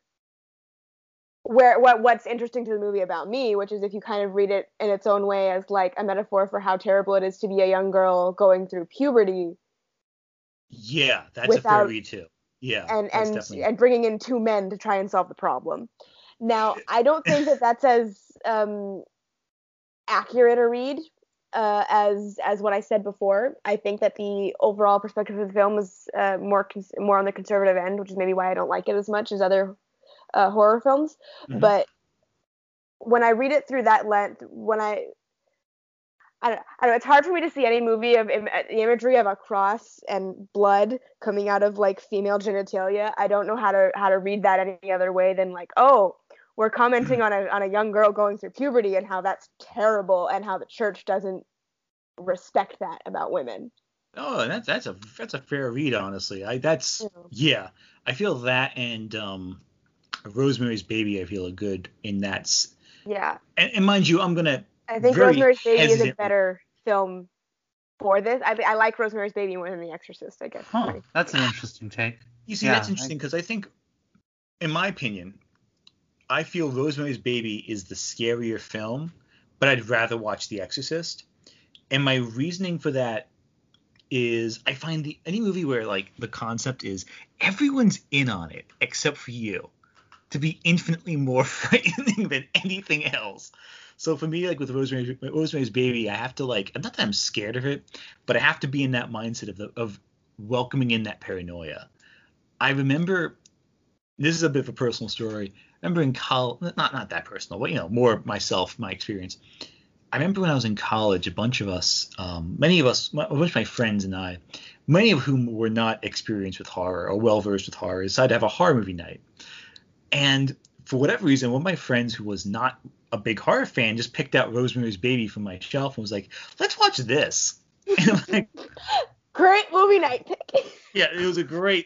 where what what's interesting to the movie about me, which is if you kind of read it in its own way as like a metaphor for how terrible it is to be a young girl going through puberty. Yeah, that's Without, a fair read too. Yeah, and that's and definitely... and bringing in two men to try and solve the problem. Now, I don't think that that's as um, accurate a read uh, as as what I said before. I think that the overall perspective of the film is uh, more cons- more on the conservative end, which is maybe why I don't like it as much as other uh, horror films. Mm-hmm. But when I read it through that lens, when I I don't, I don't know, it's hard for me to see any movie of Im- the imagery of a cross and blood coming out of like female genitalia. I don't know how to how to read that any other way than like, oh, we're commenting on a on a young girl going through puberty and how that's terrible and how the church doesn't respect that about women. Oh, that's that's a that's a fair read, honestly. I that's yeah, yeah I feel that, and um, Rosemary's Baby, I feel are good in that. Yeah. And, and mind you, I'm gonna. I think Rosemary's Baby is a better film for this. I I like Rosemary's Baby more than The Exorcist, I guess. Huh, that's an interesting take. You see, yeah, that's interesting because I... I think, in my opinion, I feel Rosemary's Baby is the scarier film, but I'd rather watch The Exorcist. And my reasoning for that is I find the any movie where like the concept is everyone's in on it except for you to be infinitely more frightening than anything else. So for me, like with Rosemary's, Rosemary's Baby, I have to like, not that I'm scared of it, but I have to be in that mindset of the, of welcoming in that paranoia. I remember, this is a bit of a personal story. I remember in college, not not that personal, but you know, more myself, my experience. I remember when I was in college, a bunch of us, um, many of us, a bunch of my friends and I, many of whom were not experienced with horror or well versed with horror, decided to have a horror movie night. And for whatever reason, one of my friends who was not a big horror fan just picked out Rosemary's Baby from my shelf and was like, let's watch this. And I'm like, great movie night pick. Yeah, it was a great.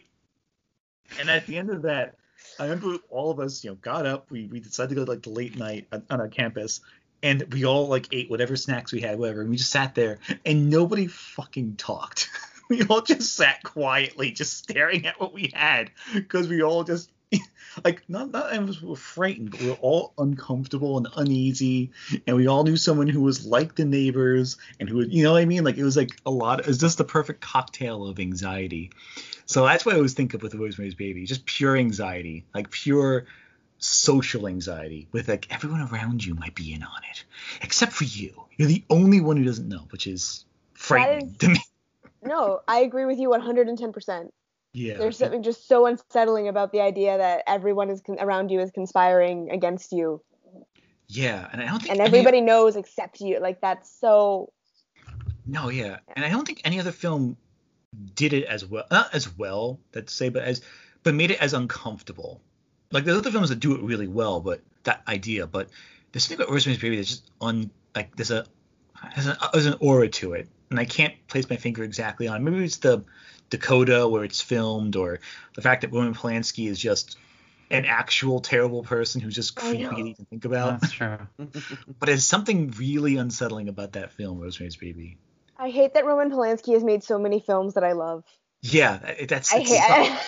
And at the end of that, I remember all of us, you know, got up. We, we decided to go to like the late night on, on our campus. And we all like ate whatever snacks we had, whatever. And we just sat there and nobody fucking talked. We all just sat quietly, just staring at what we had because we all just like not not of us were frightened, but we were all uncomfortable and uneasy, and we all knew someone who was like the neighbors and who would, you know what I mean? Like it was like a lot. It was just the perfect cocktail of anxiety. So that's what I always think of with Rosemary's Baby, just pure anxiety, like pure social anxiety with like everyone around you might be in on it, except for you. You're the only one who doesn't know, which is frightening is, to me. No, I agree with you one hundred ten percent. Yeah. There's something just so unsettling about the idea that everyone is con- around you is conspiring against you. Yeah, and I don't think and everybody any... knows except you. Like that's so. No, yeah, and I don't think any other film did it as well, not as well, let's say, but as but made it as uncomfortable. Like there's other films that do it really well, but that idea, but there's something about Rosemary's Baby that's just un like there's a there's an, there's an aura to it, and I can't place my finger exactly on. Maybe it's the Dakota where it's filmed, or the fact that Roman Polanski is just an actual terrible person who's just creepy to even think about. That's true. But there's something really unsettling about that film, Rosemary's Baby. I hate that Roman Polanski has made so many films that I love. Yeah, that's. I hate. I,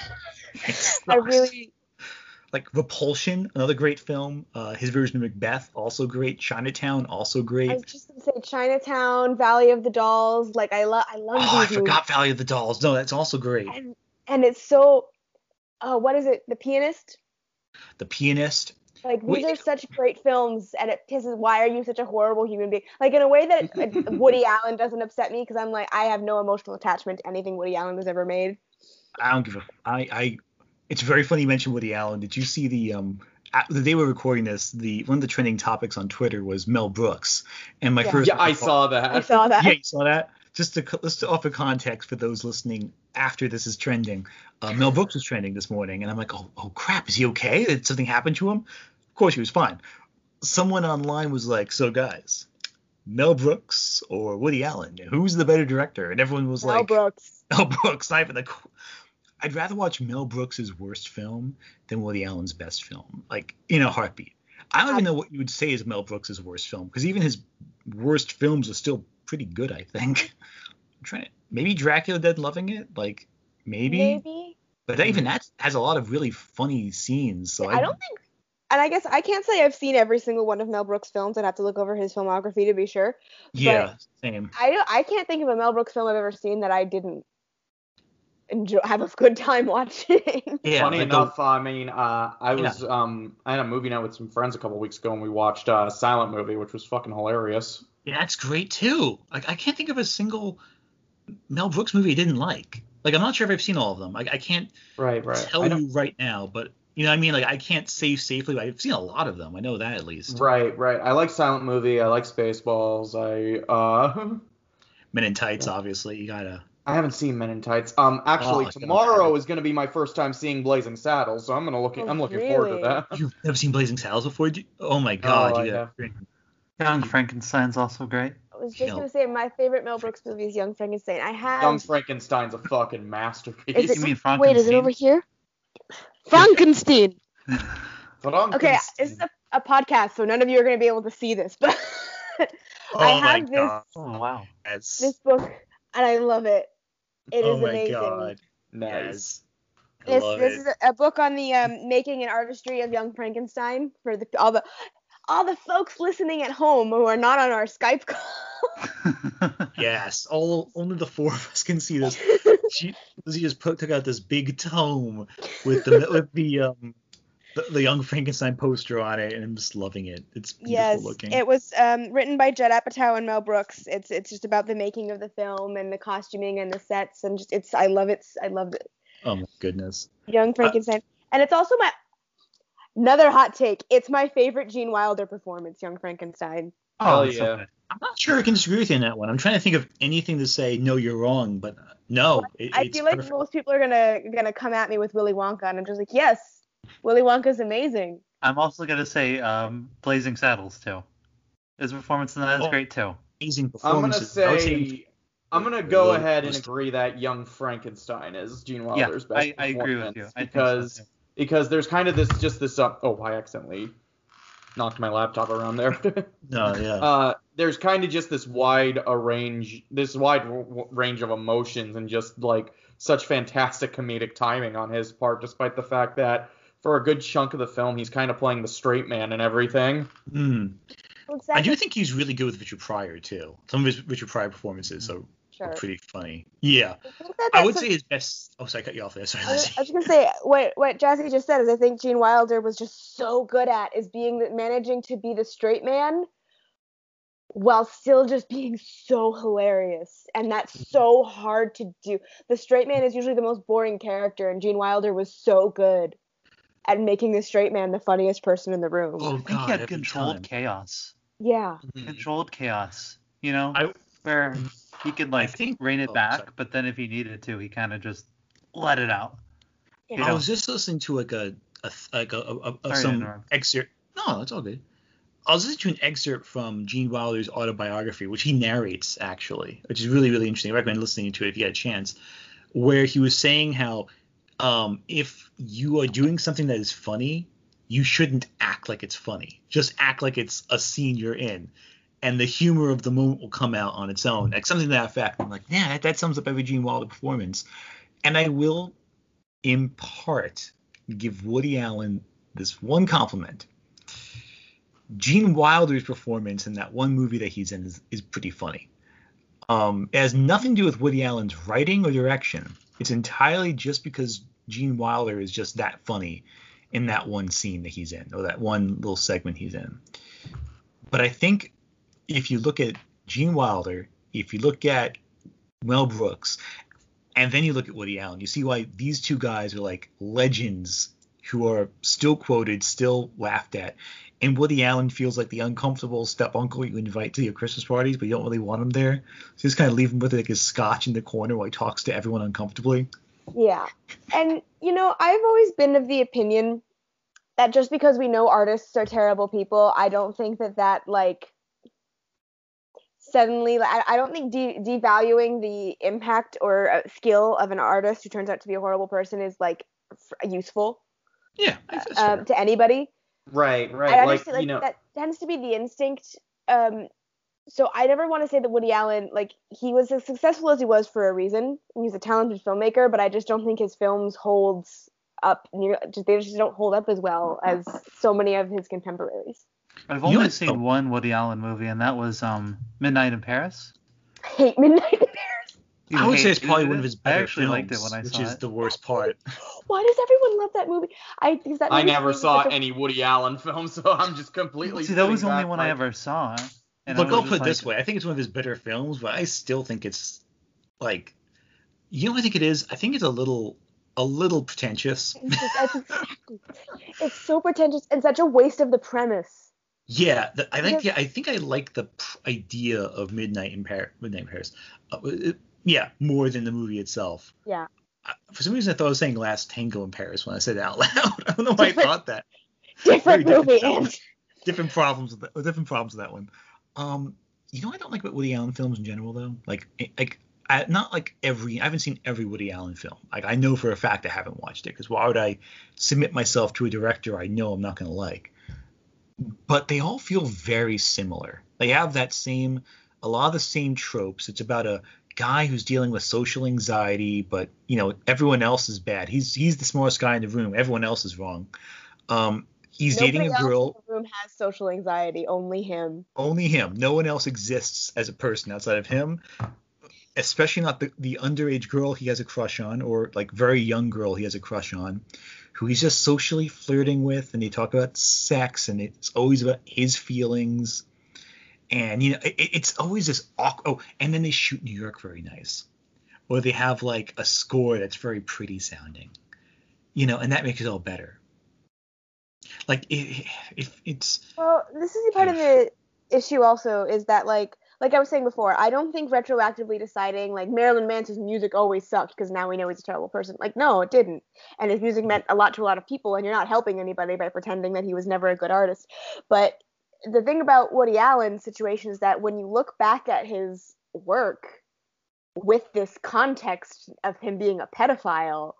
I really. Like Repulsion, another great film. Uh, his version of Macbeth, also great. Chinatown, also great. I was just gonna say Chinatown, Valley of the Dolls. Like I love, I love. Oh, these I movies. forgot Valley of the Dolls. No, that's also great. And, and it's so. Uh, what is it? The Pianist. The Pianist. Like these Wait. are such great films, and it pisses. Why are you such a horrible human being? Like in a way that it, Woody Allen doesn't upset me because I'm like I have no emotional attachment to anything Woody Allen has ever made. I don't give a. I I. It's very funny you mentioned Woody Allen. Did you see the um the day we were recording this? The one of the trending topics on Twitter was Mel Brooks, and my yeah. first. Yeah, I saw that. I saw that. Yeah, you saw that. Just to just to offer context for those listening after this is trending, uh, Mel Brooks was trending this morning, and I'm like, oh oh crap, is he okay? Did something happen to him? Of course he was fine. Someone online was like, so guys, Mel Brooks or Woody Allen, who's the better director? And everyone was Mel like, Brooks. Mel Brooks, not even the. I'd rather watch Mel Brooks' worst film than Woody Allen's best film, like in a heartbeat. I don't even know what you would say is Mel Brooks' worst film, because even his worst films are still pretty good, I think. I'm trying to, maybe Dracula Dead Loving It, like maybe, Maybe. but that, even that has a lot of really funny scenes. So I don't think, and I guess I can't say I've seen every single one of Mel Brooks' films. I'd have to look over his filmography to be sure. Yeah, but same. I don't, I can't think of a Mel Brooks film I've ever seen that I didn't enjoy, have a good time watching. Yeah, Funny like enough, the, I mean, uh, I was Yeah. um, I had a movie night with some friends a couple weeks ago, and we watched uh, Silent Movie, which was fucking hilarious. yeah, that's great too. Like I can't think of a single Mel Brooks movie I didn't like. Like I'm not sure if I've seen all of them. Like I can't Right, right. tell I don't- you right now, but you know what I mean? Like I can't say safely, but I've seen a lot of them. I know that at least. Right, right. I like Silent Movie. I like Spaceballs. I uh, Men in Tights, obviously. You gotta. I haven't seen Men in Tights. Um, actually, Oh, tomorrow God. is going to be my first time seeing Blazing Saddles, so I'm gonna look. Oh, I'm looking forward really? to that. You've never seen Blazing Saddles before? Do you? Oh my God! Oh, you I gotta- Young Frankenstein's also great. I was just Hell. gonna say my favorite Mel Brooks movie is Young Frankenstein. I have. Young Frankenstein's a fucking masterpiece. Is it, You mean wait, is it Frankenstein? over here? Frankenstein. Frankenstein. Okay, this is a, a podcast, so none of you are gonna be able to see this, but Oh I my have this God! Oh wow. Yes. this book, and I love it. It is oh my amazing. God! Nice. Yes. I This love this it. is a, a book on the um, making and artistry of Young Frankenstein for the all the all the folks listening at home who are not on our Skype call. Yes. All only the four of us can see this. She, she just put, took out this big tome with the with the um the, the Young Frankenstein poster on it, and I'm just loving it. It's beautiful Yes, looking. it was um, written by Judd Apatow and Mel Brooks. It's it's just about the making of the film and the costuming and the sets, and just it's I love it. I loved it. Oh my goodness. Young Frankenstein, and it's also my another hot take. It's my favorite Gene Wilder performance, Young Frankenstein. Oh, Hell it's so yeah. good. I'm not sure I can disagree with you on that one. I'm trying to think of anything to say no, you're wrong, but uh, no, it, I it's feel like perfect. most people are gonna gonna come at me with Willy Wonka, and I'm just like, yes, Willy Wonka's amazing. I'm also gonna say um, Blazing Saddles too. His performance in that is Oh. great too. Amazing I'm gonna performances. I would say. I'm gonna go Really ahead and close to- agree that Young Frankenstein is Gene Yeah, Wilder's best I, I agree with performance you. I think so, because too. because there's kind of this just this uh, oh I accidentally knocked my laptop around there. No, yeah. uh, there's kind of just this wide a range this wide r- r- range of emotions and just like such fantastic comedic timing on his part, despite the fact that for a good chunk of the film he's kind of playing the straight man and everything. Mm. I Exactly. do think he's really good with Richard Pryor too. Some of his Richard Pryor performances are, Sure. are pretty funny. Yeah, I think that I would that's say his best. Oh, sorry, I cut you off there. Sorry, I was, Lizzie. I was gonna say what what Jazzy just said is I think Gene Wilder was just so good at is being the, managing to be the straight man while still just being so hilarious, and that's so hard to do. The straight man is usually the most boring character, and Gene Wilder was so good at making the straight man the funniest person in the room. Oh I think God, he had every controlled time. chaos. Yeah, Mhm. Controlled chaos. You know, I where he could like think- rein it oh, back, sorry. but then if he needed to, he kind of just let it out. You I know? was just listening to like a, a like a, a, a Sorry to some interrupt. excerpt. No, it's all good. I was listening to an excerpt from Gene Wilder's autobiography, which he narrates actually, which is really really interesting. I recommend listening to it if you get a chance. Where he was saying how um, if you are doing something that is funny, you shouldn't act like it's funny. Just act like it's a scene you're in, and the humor of the moment will come out on its own. Like something to that effect. I'm like, yeah, that, that sums up every Gene Wilder performance. And I will, in part, give Woody Allen this one compliment. Gene Wilder's performance in that one movie that he's in is, is pretty funny. Um, it has nothing to do with Woody Allen's writing or direction. It's entirely just because Gene Wilder is just that funny in that one scene that he's in, or that one little segment he's in. But I think if you look at Gene Wilder, if you look at Mel Brooks, and then you look at Woody Allen, you see why these two guys are like legends who are still quoted, still laughed at. And Woody Allen feels like the uncomfortable step uncle you invite to your Christmas parties, but you don't really want him there. So just kind of leave him with like his scotch in the corner while he talks to everyone uncomfortably. yeah. And you know, I've always been of the opinion that just because we know artists are terrible people, I don't think that that like suddenly, I, I don't think de- devaluing the impact or uh, skill of an artist who turns out to be a horrible person is like f- useful Yeah, I- that's um, fair. to anybody. Right, right. I Like, understand, like, you know, that tends to be the instinct. Um, so I never want to say that Woody Allen, like, he was as successful as he was for a reason. He's a talented filmmaker, but I just don't think his films holds up near. Just, they just don't hold up as well as so many of his contemporaries. I've You only know- seen oh. one Woody Allen movie, and that was um Midnight in Paris. I hate Midnight in Paris. You I would say hate- it's probably you one did? of his I better actually films, liked it when I which saw is it. the worst part. Why does everyone love that movie? I because that I movie never to me saw was such a- any Woody Allen film, so I'm just completely. See, that was the sitting only back one I like- ever saw. And Look, I was I'll just put it like, this way: I think it's one of his better films, but I still think it's like, you know, what I think it is. I think it's a little, a little pretentious. It's, just, it's, exactly. It's so pretentious and such a waste of the premise. Yeah, the, I like. Because- The, I think I like the pr- idea of Midnight in Paris. Midnight in Paris. Uh, it- yeah, more than the movie itself. Yeah. I, for some reason, I thought I was saying Last Tango in Paris when I said it out loud. I don't know why I Different- thought that. Different Very movie. different And different problems with that, different problems with that one. Um, you know, what I don't like about Woody Allen films in general, though. Like, like, I, not like every. I haven't seen every Woody Allen film. Like, I know for a fact I haven't watched it, because why would I submit myself to a director I know I'm not going to like? But they all feel very similar. They have that same, a lot of the same tropes. It's about a guy who's dealing with social anxiety, but you know, everyone else is bad. He's he's the smartest guy in the room. Everyone else is wrong. Um, he's nobody dating a else girl. in the room has social anxiety. Only him. Only him. No one else exists as a person outside of him. Especially not the, the underage girl he has a crush on, or like very young girl he has a crush on, who he's just socially flirting with, and they talk about sex, and it's always about his feelings. And you know, it, it's always this awkward. Oh, and then they shoot New York very nice, or they have like a score that's very pretty sounding, you know, and that makes it all better. Like it, it it's Well, this is part of the issue also is that like like I was saying before, I don't think retroactively deciding like Marilyn Manson's music always sucked because now we know he's a terrible person. Like no, it didn't. And his music meant a lot to a lot of people, and you're not helping anybody by pretending that he was never a good artist. But the thing about Woody Allen's situation is that when you look back at his work with this context of him being a pedophile,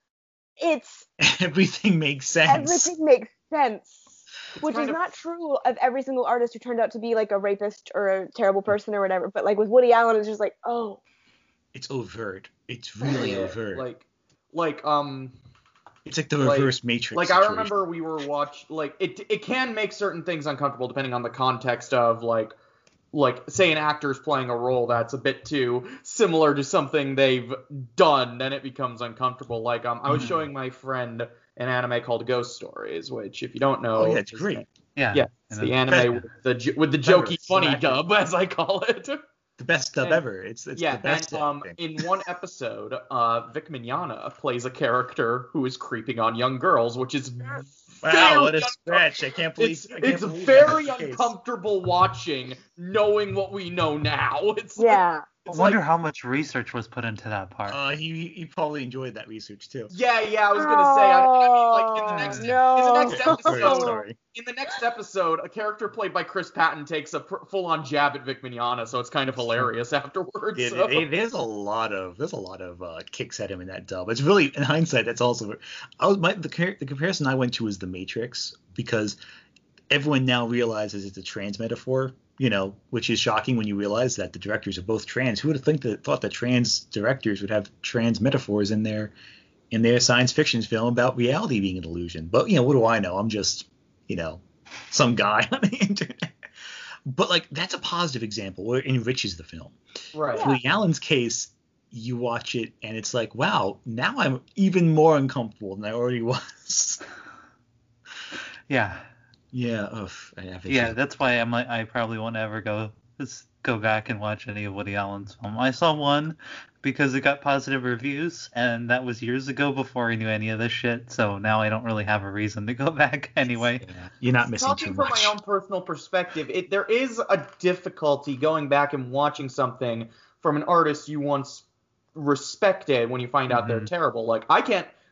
it's everything makes sense. everything makes sense. Which kind is of- not true of every single artist who turned out to be like a rapist or a terrible person or whatever. But like with Woody Allen, it's just like, oh, It's overt. It's really Yeah, overt. Like, like um, it's like the like- reverse Matrix. like situation. I remember we were watch like it. It can make certain things uncomfortable depending on the context of like, like say an actor's playing a role that's a bit too similar to something they've done, then it becomes uncomfortable. Like um, I was Mhm. showing my friend an anime called Ghost Stories, which if you don't know, Oh yeah, it's is- great. Yeah. Yeah, it's And the then- anime with the jo- with the Clever, jokey funny selective. dub, as I call it. The best dub And- ever. It's it's yeah, the best. and um, thing. in one episode, uh, Vic Mignogna plays a character who is creeping on young girls, which is Wow, very what a uncom- stretch! I can't believe. It's I can't it's believe very that's the case. uncomfortable watching, knowing what we know now. It's yeah. I it's wonder like, how much research was put into that part. Uh, he he probably enjoyed that research too. yeah, yeah. I was gonna say, I, I mean, like in the next Oh, no. in the next Very episode, sorry. in the next episode, a character played by Chris Patton takes a pr- full-on jab at Vic Mignogna, so it's kind of hilarious afterwards. Yeah, so. it- there's a lot of there's a lot of uh, kicks at him in that dub. It's really, in hindsight, that's also I was my the, car- the comparison I went to was The Matrix, because everyone now realizes it's a trans metaphor, you know, which is shocking when you realize that the directors are both trans. Who would have think that thought that trans directors would have trans metaphors in their in their science fiction film about reality being an illusion? But you know, what do I know? I'm just, you know, some guy on the internet. But like, that's a positive example where it enriches the film. Right. Yeah. Woody Allen's case, you watch it and it's like, wow, now I'm even more uncomfortable than I already was. Yeah. Yeah, ugh, I have Yeah, issues. that's why I'm like, I probably won't ever go just go back and watch any of Woody Allen's film. I saw one because it got positive reviews, and that was years ago before I knew any of this shit. So now I don't really have a reason to go back anyway. Yeah, you're not missing Talking too from much. my own personal perspective, it there is a difficulty going back and watching something from an artist you once respected when you find out they're Mhm. terrible. Like I can't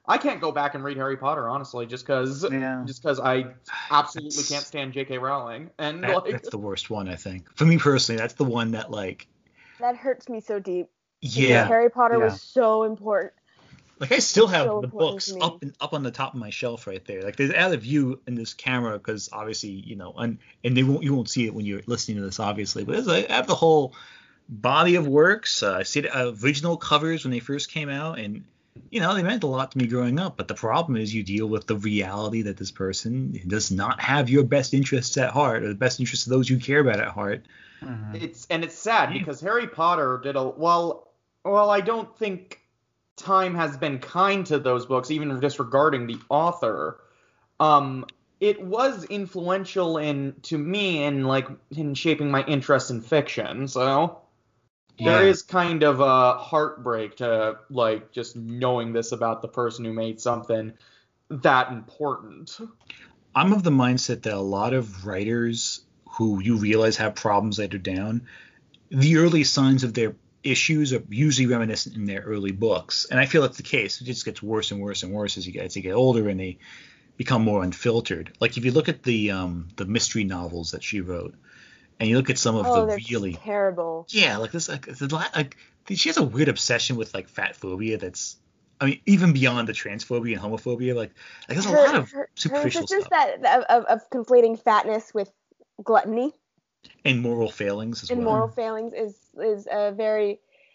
I can't go back and read Harry Potter, honestly, just because Yeah. just because I absolutely That's- can't stand J K. Rowling. And That, like, that's the worst one, I think. For me personally, that's the one that like, That hurts me so deep. Because yeah, Harry Potter Yeah. was so important. like I still have so the important books to me. up and up on the top of my shelf right there. Like there's out of view in this camera because obviously you know, and and they won't you won't see it when you're listening to this obviously, but it's like, I have the whole body of works. Uh, I see the uh, original covers when they first came out, and you know they meant a lot to me growing up. But the problem is you deal with the reality that this person does not have your best interests at heart, or the best interests of those you care about at heart. Mhm. it's and it's sad Yeah. because Harry Potter did a well. Well, I don't think time has been kind to those books, even disregarding the author. Um, it was influential in to me in like in shaping my interest in fiction. So there Yeah. is kind of a heartbreak to like just knowing this about the person who made something that important. I'm of the mindset that a lot of writers who you realize have problems later down, the early signs of their issues are usually reminiscent in their early books. And I feel that's the case. It just gets worse and worse and worse as you get as you get older and they become more unfiltered. Like if you look at the um the mystery novels that she wrote, and you look at some of Oh, the that's really terrible. yeah, like this like, the la- like she has a weird obsession with like fat phobia that's I mean even beyond the transphobia and homophobia like like there's a Her- lot of her- Her superficial insistence stuff that of, of conflating fatness with gluttony and moral failings as and well. moral failings is is a very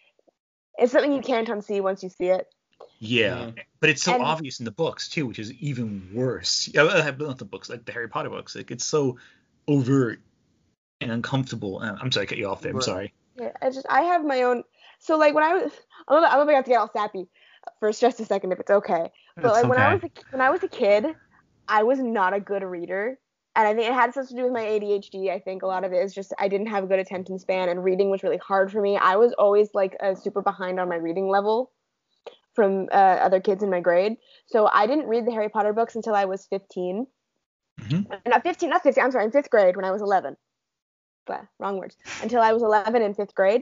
it's something you can't unsee once you see it. Yeah, Yeah. but it's so And- obvious in the books too, which is even worse. Yeah, uh, not the books, like the Harry Potter books. Like it's so overt and uncomfortable. Uh, I'm sorry, I cut you off there. I'm Right. sorry. Yeah, I just I have my own. So like when I was, I'm about, I'm about to get all sappy for just a second if it's okay. But It's like when I was okay. a, when I was a kid, I was not a good reader, and I think it had something to do with my A D H D. I think a lot of it is just I didn't have a good attention span, and reading was really hard for me. I was always like a super behind on my reading level from uh, other kids in my grade. So I didn't read the Harry Potter books until I was fifteen. Mhm. Not fifteen, not fifteen. I'm sorry, in fifth grade when I was eleven. But wrong words. Until I was eleven in fifth grade,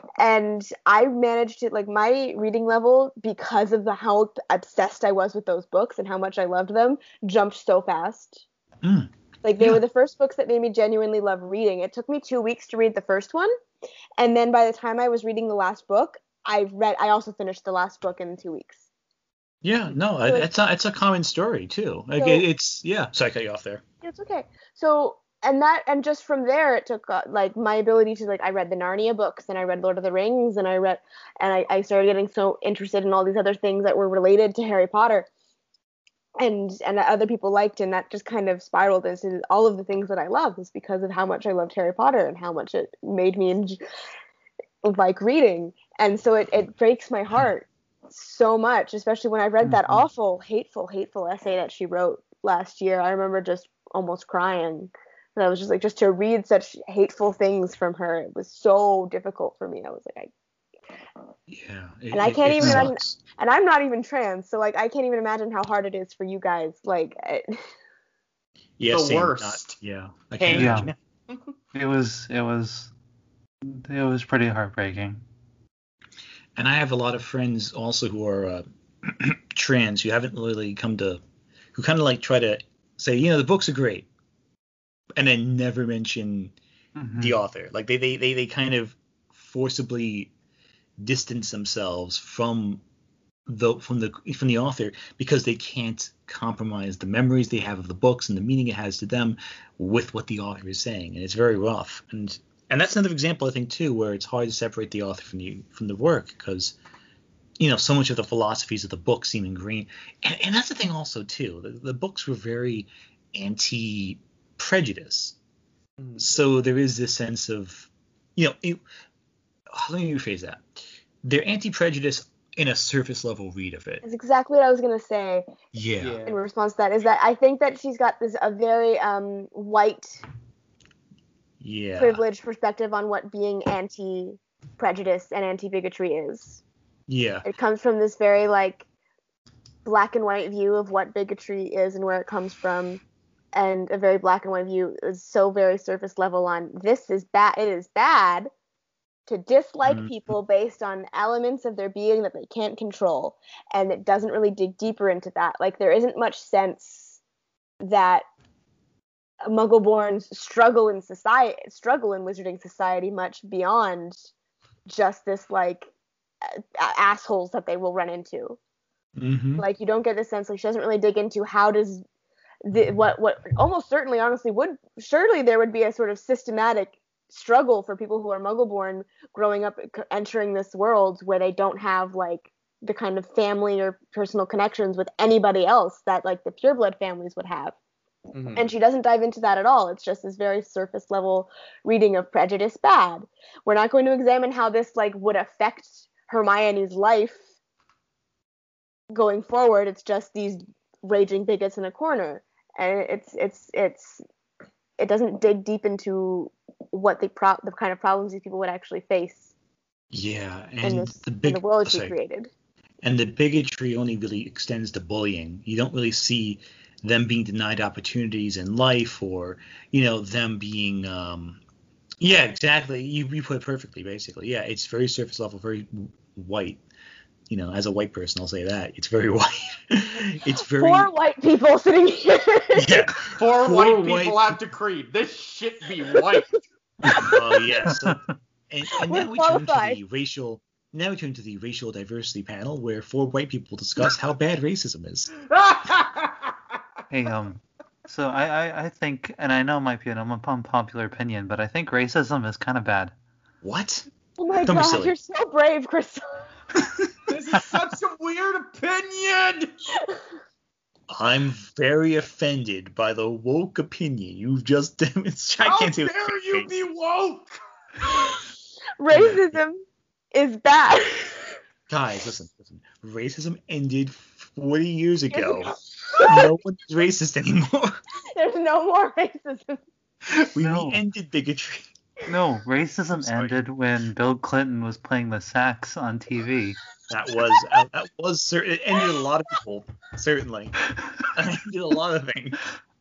and I managed to like my reading level because of the how obsessed I was with those books and how much I loved them jumped so fast. Mm. Like they Yeah. were the first books that made me genuinely love reading. It took me two weeks to read the first one, and then by the time I was reading the last book, I read. I also finished the last book in two weeks. Yeah, no, So it's a it's a common story too. Like So- it, it's yeah. Sorry, I cut you off there. It's okay. So and that and just from there it took uh, like my ability to like I read the Narnia books and I read Lord of the Rings and I read and I, I started getting so interested in all these other things that were related to Harry Potter and and that other people liked, and that just kind of spiraled into all of the things that I love is because of how much I loved Harry Potter and how much it made me enjoy, like reading. And so it, it breaks my heart so much, especially when I read that Mhm. awful, hateful, hateful essay that she wrote last year. I remember just almost crying. And I was just like, just to read such hateful things from her, it was so difficult for me. I was like, I, Yeah, it, And I it- can't it even imagine- sucks. and I'm not even trans, so like, I can't even imagine how hard it is for you guys. Like, it, Yeah, The same, not- worst. yeah, I can't Pain. Yeah. imagine. It was it was it was pretty heartbreaking. And I have a lot of friends also who are uh, trans who haven't really come to, who kind of like try to say, you know, the books are great, and then never mention Mhm. the author. Like they, they, they, they kind of forcibly distance themselves from the from the from the author because they can't compromise the memories they have of the books and the meaning it has to them with what the author is saying, and it's very rough. And and that's another example I think too where it's hard to separate the author from the from the work because you know so much of the philosophies of the book seem ingrained. And, and that's the thing also too. The, the books were very anti-prejudice. Mm. So there is this sense of, you know, it, let me rephrase that. They're anti-prejudice in a surface level read of it. That's exactly what I was gonna say Yeah. in response to that. Is that I think that she's got this a very um white Yeah. privileged perspective on what being anti-prejudice and anti-bigotry is. Yeah. It comes from this very like black and white view of what bigotry is and where it comes from, and a very black and white view is so very surface level on this is bad. It is bad to dislike Mhm. people based on elements of their being that they can't control, and it doesn't really dig deeper into that. Like, there isn't much sense that Muggleborns struggle in society, struggle in wizarding society much beyond just this, like, a- assholes that they will run into. Mm-hmm. Like, you don't get the sense, like, she doesn't really dig into how does the, what what almost certainly honestly would surely there would be a sort of systematic struggle for people who are Muggleborn growing up entering this world where they don't have, like, the kind of family or personal connections with anybody else that, like, the pureblood families would have. Mhm. And she doesn't dive into that at all. It's just this very surface level reading of prejudice bad. We're not going to examine how this, like, would affect Hermione's life going forward. It's just these raging bigots in a corner, and it's it's it's it doesn't dig deep into what the pro the kind of problems these people would actually face Yeah, in and this the in big the world she sorry. created. And the bigotry only really extends to bullying. You don't really see them being denied opportunities in life, or, you know, them being um yeah, exactly. You, you put it perfectly, basically. Yeah, it's very surface level, very white. You know, as a white person, I'll say that. It's very white. It's very Four white people sitting here. yeah. Four, Four white white people have decreed this shit be white. Oh yeah. So and, and We're now we turn to qualified. the racial now we turn to the racial diversity panel where four white people discuss how bad racism is. Hey, um, so I, I, I think, and I know it might be an unpopular opinion, but I think racism is kind of bad. What? Oh my Don't be god, silly. you're so brave, Crystal. This is such a weird opinion. I'm very offended by the woke opinion you've just demonstrated. I How can't say it with a dare straight you face. be woke? Racism is bad. Guys, listen, listen. Racism ended forty years ago. No one's racist anymore. There's no more racism. We, No. we ended bigotry. No, racism Sorry. ended when Bill Clinton was playing the sax on T V. That was uh, that was cer- it ended a lot of people, certainly. It ended a lot of things.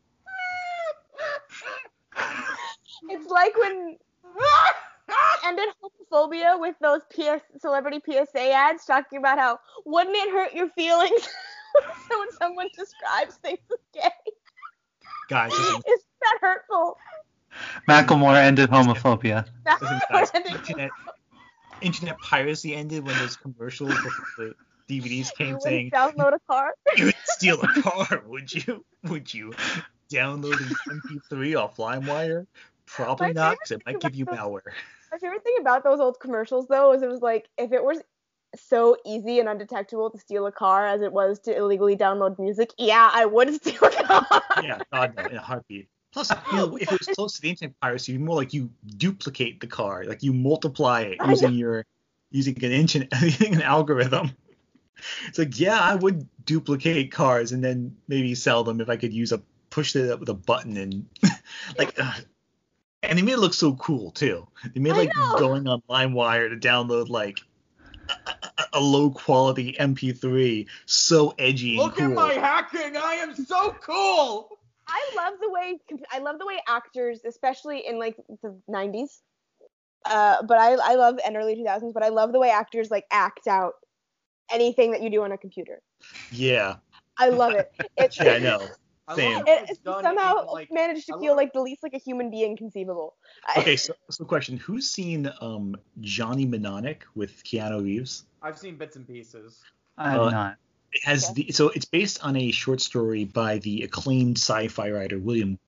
It's like when ended homophobia with those P S celebrity P S A ads talking about how wouldn't it hurt your feelings when someone describes things as gay? Guys, listen, Isn't that hurtful? Macklemore ended homophobia. That's listen, what guys. I think. Internet, internet piracy ended when those commercials before the D V Ds You came wouldn't saying, download a car. "You would steal a car, would you? Would you download an M P three off LimeWire? Probably My not, favorite because it thing might give you about malware." My favorite thing about those old commercials, though, is it was like, if it was so easy and undetectable to steal a car as it was to illegally download music, yeah, I would steal a car. Yeah, God no, in a heartbeat. Plus, you know, if it was close to the internet piracy, it'd be more like you duplicate the car, like you multiply it I using your using an internet using an algorithm. It's like, yeah, I would duplicate cars and then maybe sell them if I could use a push it up with a button and like. Uh, and they made it look so cool too. They made I like know. going on LimeWire to download like a, a, a low quality M P three so edgy and Look cool. at my hacking. I am so cool. I love the way I love the way actors, especially in like the nineties, uh, but I I love and early two thousands, but I love the way actors like act out anything that you do on a computer. Yeah, I love it. It's, yeah, I know. I Same. love how It, it's it's done somehow in, like, managed I to love feel how- like the least like a human being conceivable. I- Okay, so so question: who's seen um Johnny Mnemonic with Keanu Reeves? I've seen bits and pieces. I have Uh, not. It has Okay. the so it's based on a short story by the acclaimed sci-fi writer William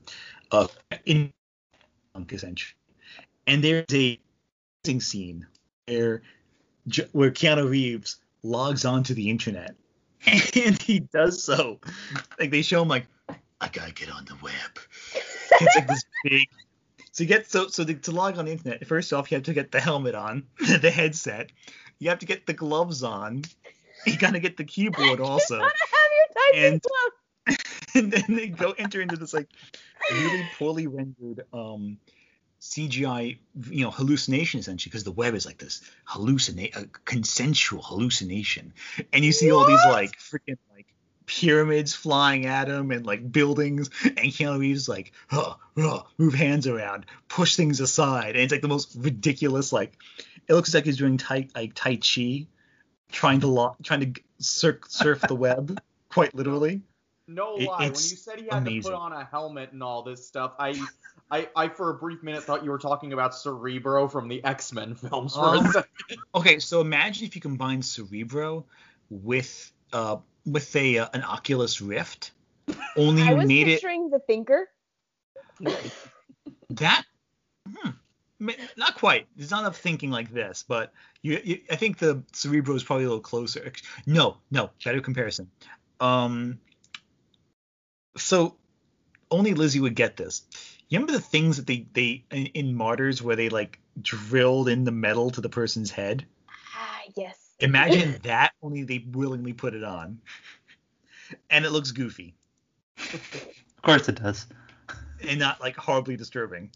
uh in essentially. And there's a amazing scene where J- where Keanu Reeves logs onto the internet, and he does so like they show him like, I gotta get on the web. It's like this big. So you get so so to, to log on the internet, first off you have to get the helmet on, the headset. You have to get the gloves on. You gotta get the keyboard also. You gotta have your typing And- gloves. And then they go enter into this like really poorly rendered um C G I, you know, hallucination essentially, because the web is like this hallucinate a consensual hallucination, and you see all these What? like freaking like pyramids flying at him and like buildings, and Keanu Reeves like, huh, huh, move hands around, push things aside, and it's like the most ridiculous, like, it looks like he's doing tai like tai chi, trying to lo- trying to surf, surf the web, quite literally. No It- lie, when you it's said he had to amazing. put on a helmet and all this stuff, I, I, I for a brief minute thought you were talking about Cerebro from the X-Men films for Um, a second. Okay, so imagine if you combine Cerebro with uh with a uh, an Oculus Rift, only I you was made it picturing the Thinker. that. Hmm, ma- not quite. There's not enough thinking like this, but you, you I think the Cerebro is probably a little closer. No, no, better comparison. Um, so only Lizzie would get this. You remember the things that they they in, in Martyrs where they like drilled in the metal to the person's head? Ah, yes. Imagine that, only they willingly put it on. And it looks goofy. Of course it does. And not like horribly disturbing.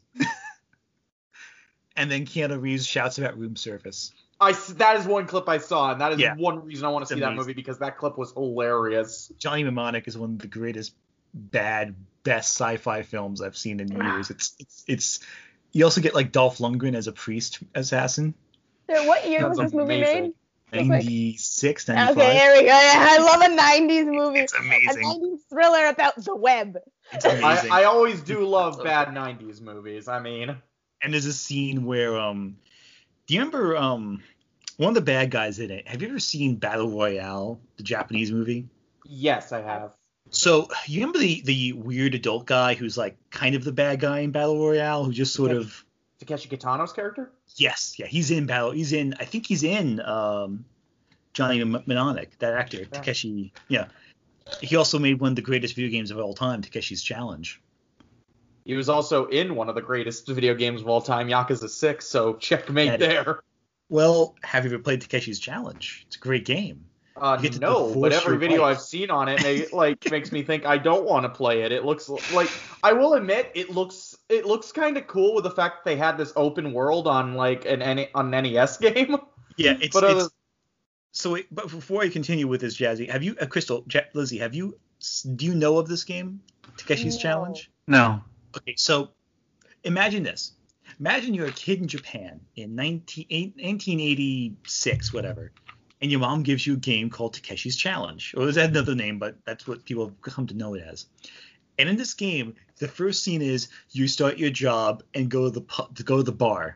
And then Keanu Reeves shouts about room service. I s- that is one clip I saw, and that is Yeah. one reason I want to It's see that amazing. movie, because that clip was hilarious. Johnny Mnemonic is one of the greatest bad best sci-fi films I've seen in years. It's it's it's you also get like Dolph Lundgren as a priest assassin. So what year was That's this movie amazing. made? Real quick. ninety-six, ninety-five. Okay, there we go. Yeah, I love a nineties movie. It's A amazing. nineties thriller about the web. It's amazing. I, I always do love bad nineties movies. I mean, And there's a scene where um do you remember um one of the bad guys in it? Have you ever seen Battle Royale, the Japanese movie? yes, I have. So you remember the the weird adult guy who's like kind of the bad guy in Battle Royale, who just sort Yeah. of Takeshi Kitano's character? yes, yeah, he's in Battle. He's in. I think he's in um Johnny M- Mnemonic, that actor Takeshi. Yeah, he also made one of the greatest video games of all time, Takeshi's Challenge. He was also in one of the greatest video games of all time, Yakuza six, so checkmate Yeah. there. Well, have you ever played Takeshi's Challenge? It's a great game. Uh, You get to no, but divorce every your video wife. I've seen on it, they, like, makes me think I don't want to play it. It looks like, I will admit, it looks it looks kind of cool with the fact that they had this open world on like an N- on an N E S game. Yeah, it's, But it's other- so. Wait, but before I continue with this, Jazzy, have you, uh, Crystal, Ja- Lizzie, have you? Do you know of this game, Takeshi's No. Challenge? No. Okay, so imagine this. Imagine you're a kid in Japan in nineteen, nineteen eighty-six, whatever, and your mom gives you a game called Takeshi's Challenge. Or is that another name, but that's what people have come to know it as. And in this game, the first scene is you start your job and go to the pub, to go to the bar.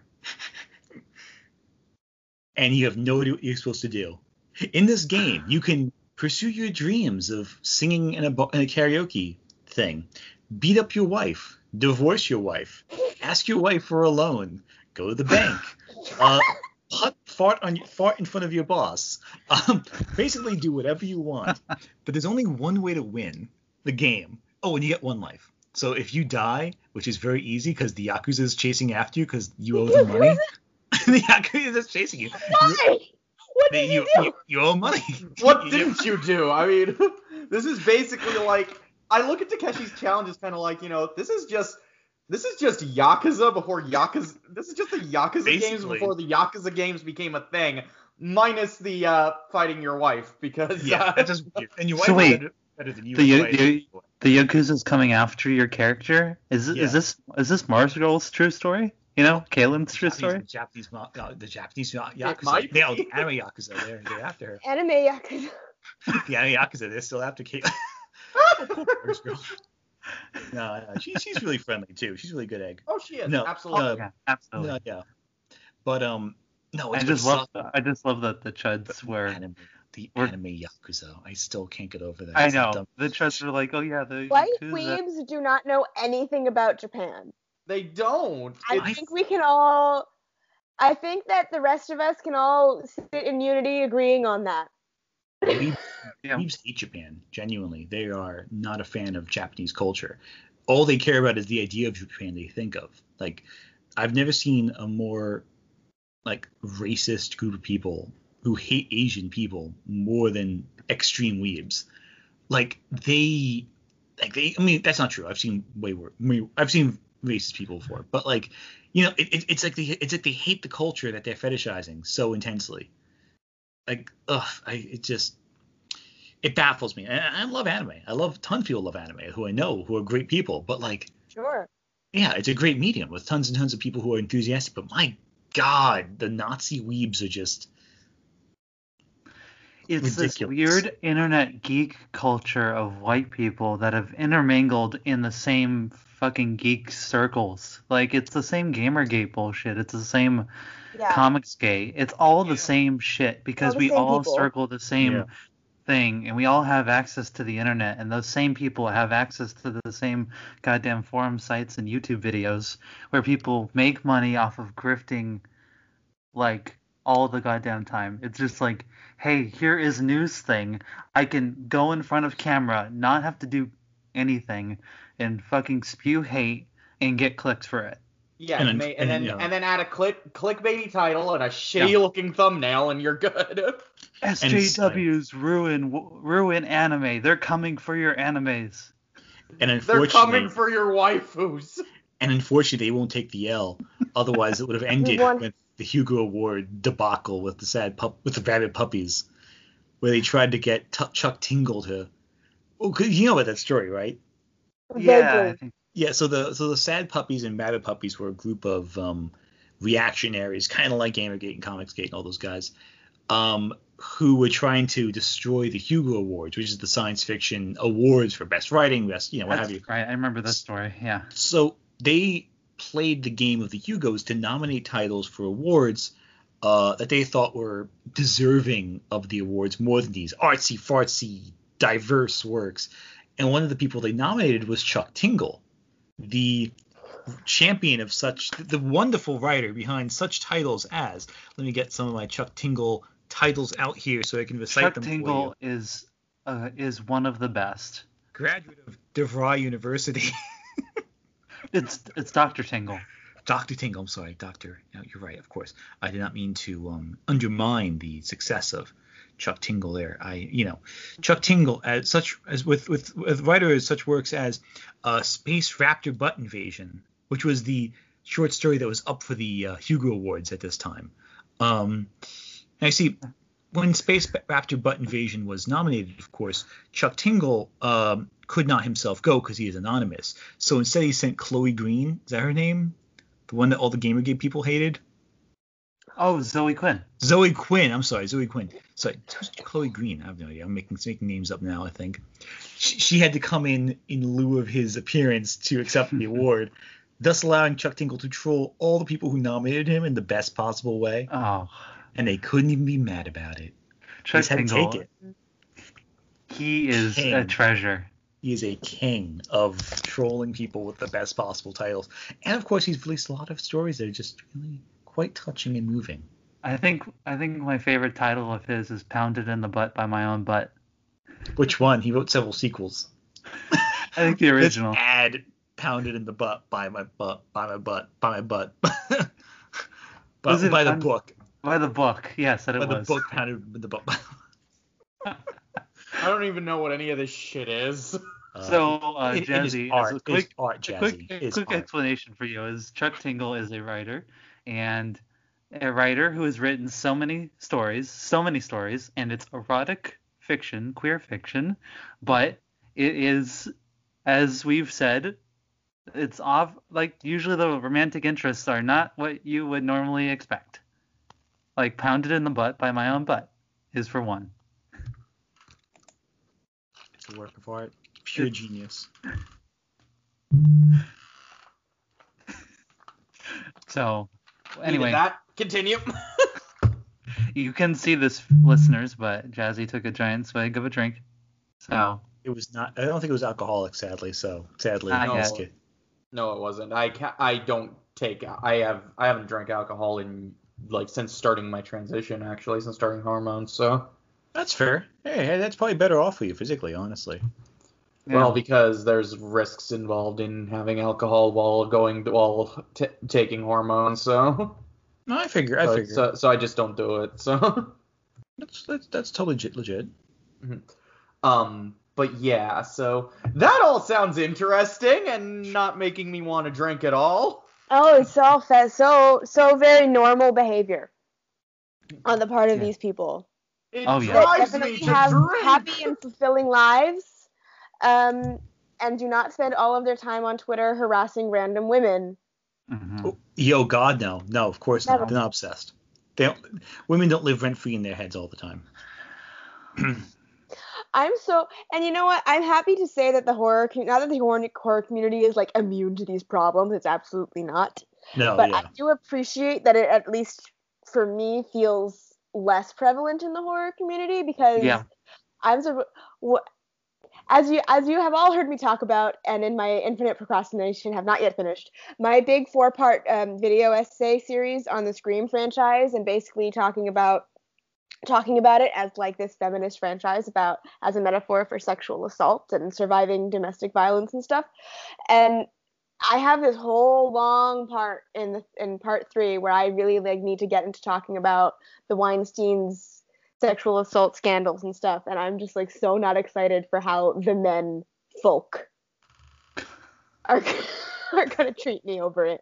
And you have no idea what you're supposed to do. In this game, you can pursue your dreams of singing in a, bar- in a karaoke thing, beat up your wife, divorce your wife, ask your wife for a loan, go to the bank, uh, put, fart on fart in front of your boss. Um, basically, do whatever you want. But there's only one way to win the game. Oh, and you get one life. So if you die, which is very easy because the Yakuza is chasing after you because you owe them money. The Yakuza is chasing you. Why? What They- did you, you do? you, you owe money. What You- didn't you do? I mean, this is basically like, I look at Takeshi's Challenge as kind of like, you know, this is just this is just Yakuza before Yakuza. This is just the Yakuza games Basically. before the Yakuza games became a thing, minus the uh, fighting your wife, because Yeah, uh, that's just weird. And your wife So is wait, better, better than you. the in y- fighting. the- The Yakuza's coming after your character? Is it, Yeah. is this is this Mars Girl's true story? You know, Kaylin's true Japanese, story? the Japanese, ma- uh, the Japanese ya- Yakuza. might They, oh, be. the anime Yakuza. They're, they're after her. Anime Yakuza. The anime Yakuza. They're still after Kate. First girl. No, no, she, she's really friendly too. She's a really good egg. oh, she is No, absolutely. uh, Yeah, absolutely. No, yeah. But um, no, I it's just what's love up- I just love that the chuds were. anime, the we're- anime Yakuza. I still can't get over that. I It's the know dumb- the chuds were like, oh yeah, the White Yakuza. weebs do not know anything about Japan. They don't. I It's- think we can all. I think that the rest of us can all sit in unity agreeing on that. Weebs, Yeah. weebs hate Japan. Genuinely, they are not a fan of Japanese culture. All they care about is the idea of Japan they think of. Like, I've never seen a more like racist group of people who hate Asian people more than extreme weebs. Like they, like they. I mean, that's not true. I've seen way worse. I mean, I've seen racist people before, but like, you know, it, it, it's like they, it's like they hate the culture that they're fetishizing so intensely. Like, ugh, I it just. it baffles me. And I love anime. I love tons of people love anime who I know who are great people. But like, Sure. yeah, it's a great medium with tons and tons of people who are enthusiastic. But my God, the Nazi weebs are just It's this ridiculous. weird internet geek culture of white people that have intermingled in the same fucking geek circles. Like, it's the same Gamergate bullshit. It's the same Yeah. Comicsgate. It's all the same shit because the we same all people. circle the same Yeah. thing, and we all have access to the internet, and those same people have access to the same goddamn forum sites and YouTube videos where people make money off of grifting, like, all the goddamn time. It's just like, hey, here is news thing. I can go in front of camera, not have to do anything, and fucking spew hate and get clicks for it. Yeah, And and, then- and, and, then you know- and then add a click clickbaity title and a shitty looking thumbnail, and you're good. S J Ws ruin ruin anime. They're coming for your animes. And They're unfortunately, coming for your waifus. and unfortunately, they won't take the L. Otherwise, it would have ended won. with the Hugo Award debacle with the sad pup with the rabid puppies, where they tried to get T- Chuck Tingle to. Oh, 'cause you know about that story, right? Yeah, I Vaguely. think Yeah. So the so the sad puppies and rabid puppies were a group of um, reactionaries, kind of like Gamergate and Comicsgate and all those guys, um, who were trying to destroy the Hugo Awards, which is the science fiction awards for best writing, best you know what that's have you. right. I remember this story. Yeah. So they played the game of the Hugos to nominate titles for awards uh, that they thought were deserving of the awards more than these artsy fartsy diverse works. And one of the people they nominated was Chuck Tingle, the champion of such, the wonderful writer behind such titles as, let me get some of my Chuck Tingle titles out here so I can recite Chuck them for Tingle you. is uh, is one of the best. Graduate of DeVry University. It's it's Doctor Tingle. Doctor Tingle, I'm sorry, Doctor. No, you're right, of course. I did not mean to um, undermine the success of Chuck Tingle there. I, you know, Chuck Tingle, as such as with with, with writer such works as uh, Space Raptor Butt Invasion, which was the short story that was up for the uh, Hugo Awards at this time. Um, and I see when Space Raptor Butt Invasion was nominated, of course, Chuck Tingle um, could not himself go because he is anonymous. So instead, he sent Chloe Green. Is that her name? The one that all the Gamergate people hated? Oh, Zoe Quinn. Zoe Quinn. I'm sorry, Zoe Quinn. Sorry, who's Chloe Green? I have no idea. I'm making making names up now, I think. She, she had to come in in lieu of his appearance to accept the award, thus allowing Chuck Tingle to troll all the people who nominated him in the best possible way. Oh, And they couldn't even be mad about it. They Chuck just had to Tingle. take it. He is King. a treasure. He is a king of trolling people with the best possible titles. And of course, he's released a lot of stories that are just really quite touching and moving. I think I think my favorite title of his is "Pounded in the Butt by My Own Butt." Which one? He wrote several sequels. I think the original. Let's add "Pounded in the Butt" by my butt, by my butt, by my butt. but Was it by the Pound- book. By the book, yes, that it By the was. book, "Pounded in the Butt." I don't even know what any of this shit is. Uh, So, uh, it- it is Jazzy, art. as a It's quick, art, a Jazzy. quick, It's quick art. explanation for you is Chuck Tingle is a writer, and a writer who has written so many stories, so many stories, and it's erotic fiction, queer fiction, but it is, as we've said, it's off, like, usually the romantic interests are not what you would normally expect. Like, Pounded in the Butt by My Own Butt is for one. It's a work of art. Pure genius. So, Needed anyway. that. Continue. You can see this, listeners, but Jazzy took a giant swig of a drink. So, It was not. I don't think it was alcoholic, sadly. So sadly, Not I yet. missed it. No, it wasn't. I ca- I don't take. I have. I haven't drank alcohol in like since starting my transition. Actually, since starting hormones. So. That's fair. Hey, hey, that's probably better off for you physically, honestly. yeah. Well, because there's risks involved in having alcohol while going while t- taking hormones. So. No, I figure. I so, figure. So, so I just don't do it. So. That's that's, that's totally legit. legit. Um, but yeah, so that all sounds interesting and not making me want to drink at all. Oh, it's all fa- so so very normal behavior on the part of Yeah. these people. It Oh, yeah. that drives me definitely to have drink. happy and fulfilling lives, um, and do not spend all of their time on Twitter harassing random women. Mm-hmm. Yo, God, no, no, of course Never. not. They're not obsessed. They don't, women don't live rent free in their heads all the time. I'm so, and you know what? I'm happy to say that the horror, com- not that the horror, horror community is like immune to these problems. It's absolutely not. No, But yeah. I do appreciate that it, at least for me, feels less prevalent in the horror community because Yeah. I'm sort of, wh- as you as you have all heard me talk about, and in my infinite procrastination have not yet finished, my big four part um, video essay series on the Scream franchise, and basically talking about talking about it as like this feminist franchise about as a metaphor for sexual assault and surviving domestic violence and stuff. And I have this whole long part in the, in part three where I really like need to get into talking about the Weinstein's sexual assault scandals and stuff, and I'm just like so not excited for how the men folk are are gonna treat me over it.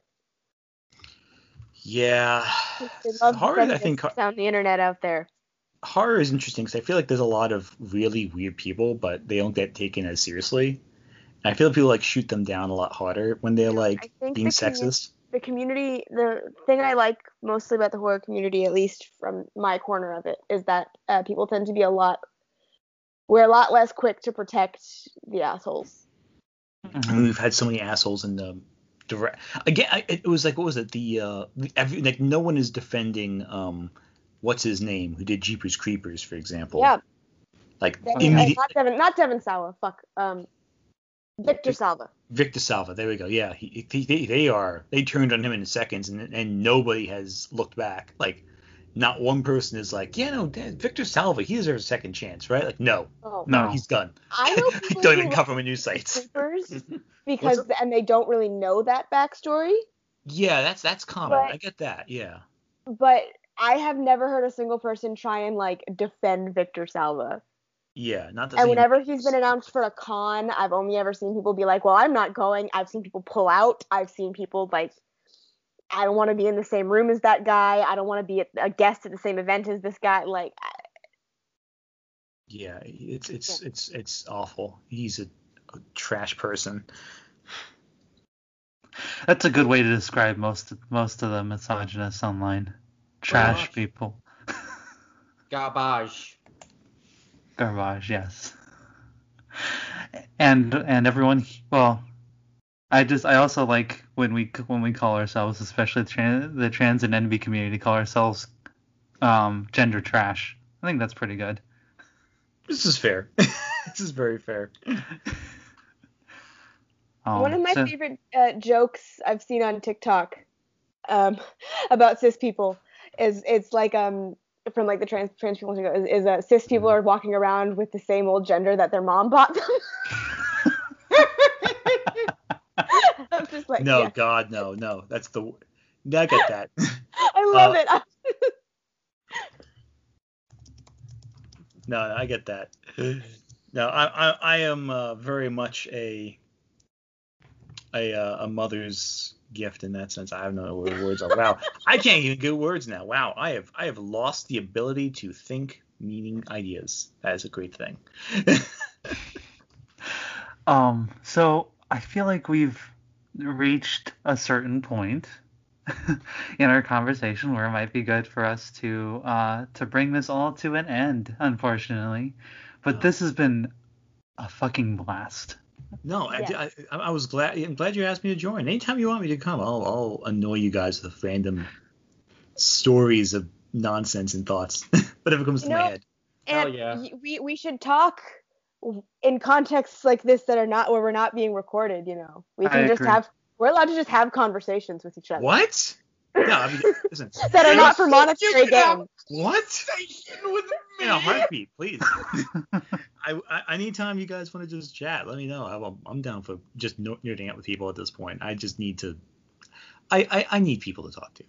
Yeah. They love Horror, I think feminists on the internet out there. horror is interesting because I feel like there's a lot of really weird people, but they don't get taken as seriously. And I feel like people like shoot them down a lot harder when they're Yeah, I like think being the commu- sexist. The community, the thing I like mostly about the horror community, at least from my corner of it, is that uh, people tend to be a lot, we're a lot less quick to protect the assholes. I mean, we've had so many assholes in the direct. Again, I, it was like, what was it? The uh, the- every, like no one is defending um, what's his name, who did Jeepers Creepers, for example. Yeah, Like Devin, uh, immediate not Devin, not Devin Sawa. Fuck, um, Victor Salva. Victor Salva. There we go. Yeah, he, he, they, they are. They turned on him in seconds, and and nobody has looked back. Like, not one person is like, yeah, no, Victor Salva, he deserves a second chance, right? Like, no, Oh, No. he's done. I know people Don't who even love cover him in news sites. Creepers because What's and they don't really know that backstory. Yeah, that's that's common. But- I get that. Yeah. But I have never heard a single person try and like defend Victor Salva. Yeah, not the And same. whenever he's been announced for a con, I've only ever seen people be like, well, I'm not going. I've seen people pull out. I've seen people like, I don't want to be in the same room as that guy. I don't want to be a guest at the same event as this guy. Like, Yeah, it's it's yeah. it's it's awful. He's a, a trash person. That's a good way to describe most most of the misogynists online. Trash Garbage. people. Garbage. Garbage, yes. And and everyone, well, I just I also like when we when we call ourselves, especially the trans, the trans and N B community, call ourselves um, gender trash. I think that's pretty good. This is fair. This is very fair. Um, one of my so, favorite uh, jokes I've seen on TikTok um, about cis people is it's like um from like the trans trans people is, is uh, cis people are walking around with the same old gender that their mom bought them. I'm just like, no, yeah. God, no, no. That's the. I get that. I love uh, it. No, I get that. No, I I, I am uh, very much a a uh, a mother's gift in that sense. I have no words. Are. Wow, I can't even get words now. Wow, I have I have lost the ability to think meaning ideas. That is a great thing. um. So I feel like we've reached a certain point in our conversation where it might be good for us to uh to bring this all to an end, unfortunately. But oh. This has been a fucking blast. No, yes. I, I, I was glad. I'm glad you asked me to join. Anytime you want me to come, I'll, I'll annoy you guys with random stories of nonsense and thoughts, whatever comes you to know, my head. Hell and yeah. we we should talk in contexts like this that are not where we're not being recorded. You know, we can I just agree. have we're allowed to just have conversations with each other. What? No, I mean, listen. that are not for monetary gain. What? In a heartbeat, please. I, I anytime you guys want to just chat, let me know. I'm, I'm down for just nerding out with people at this point. I just need to. I, I, I need people to talk to.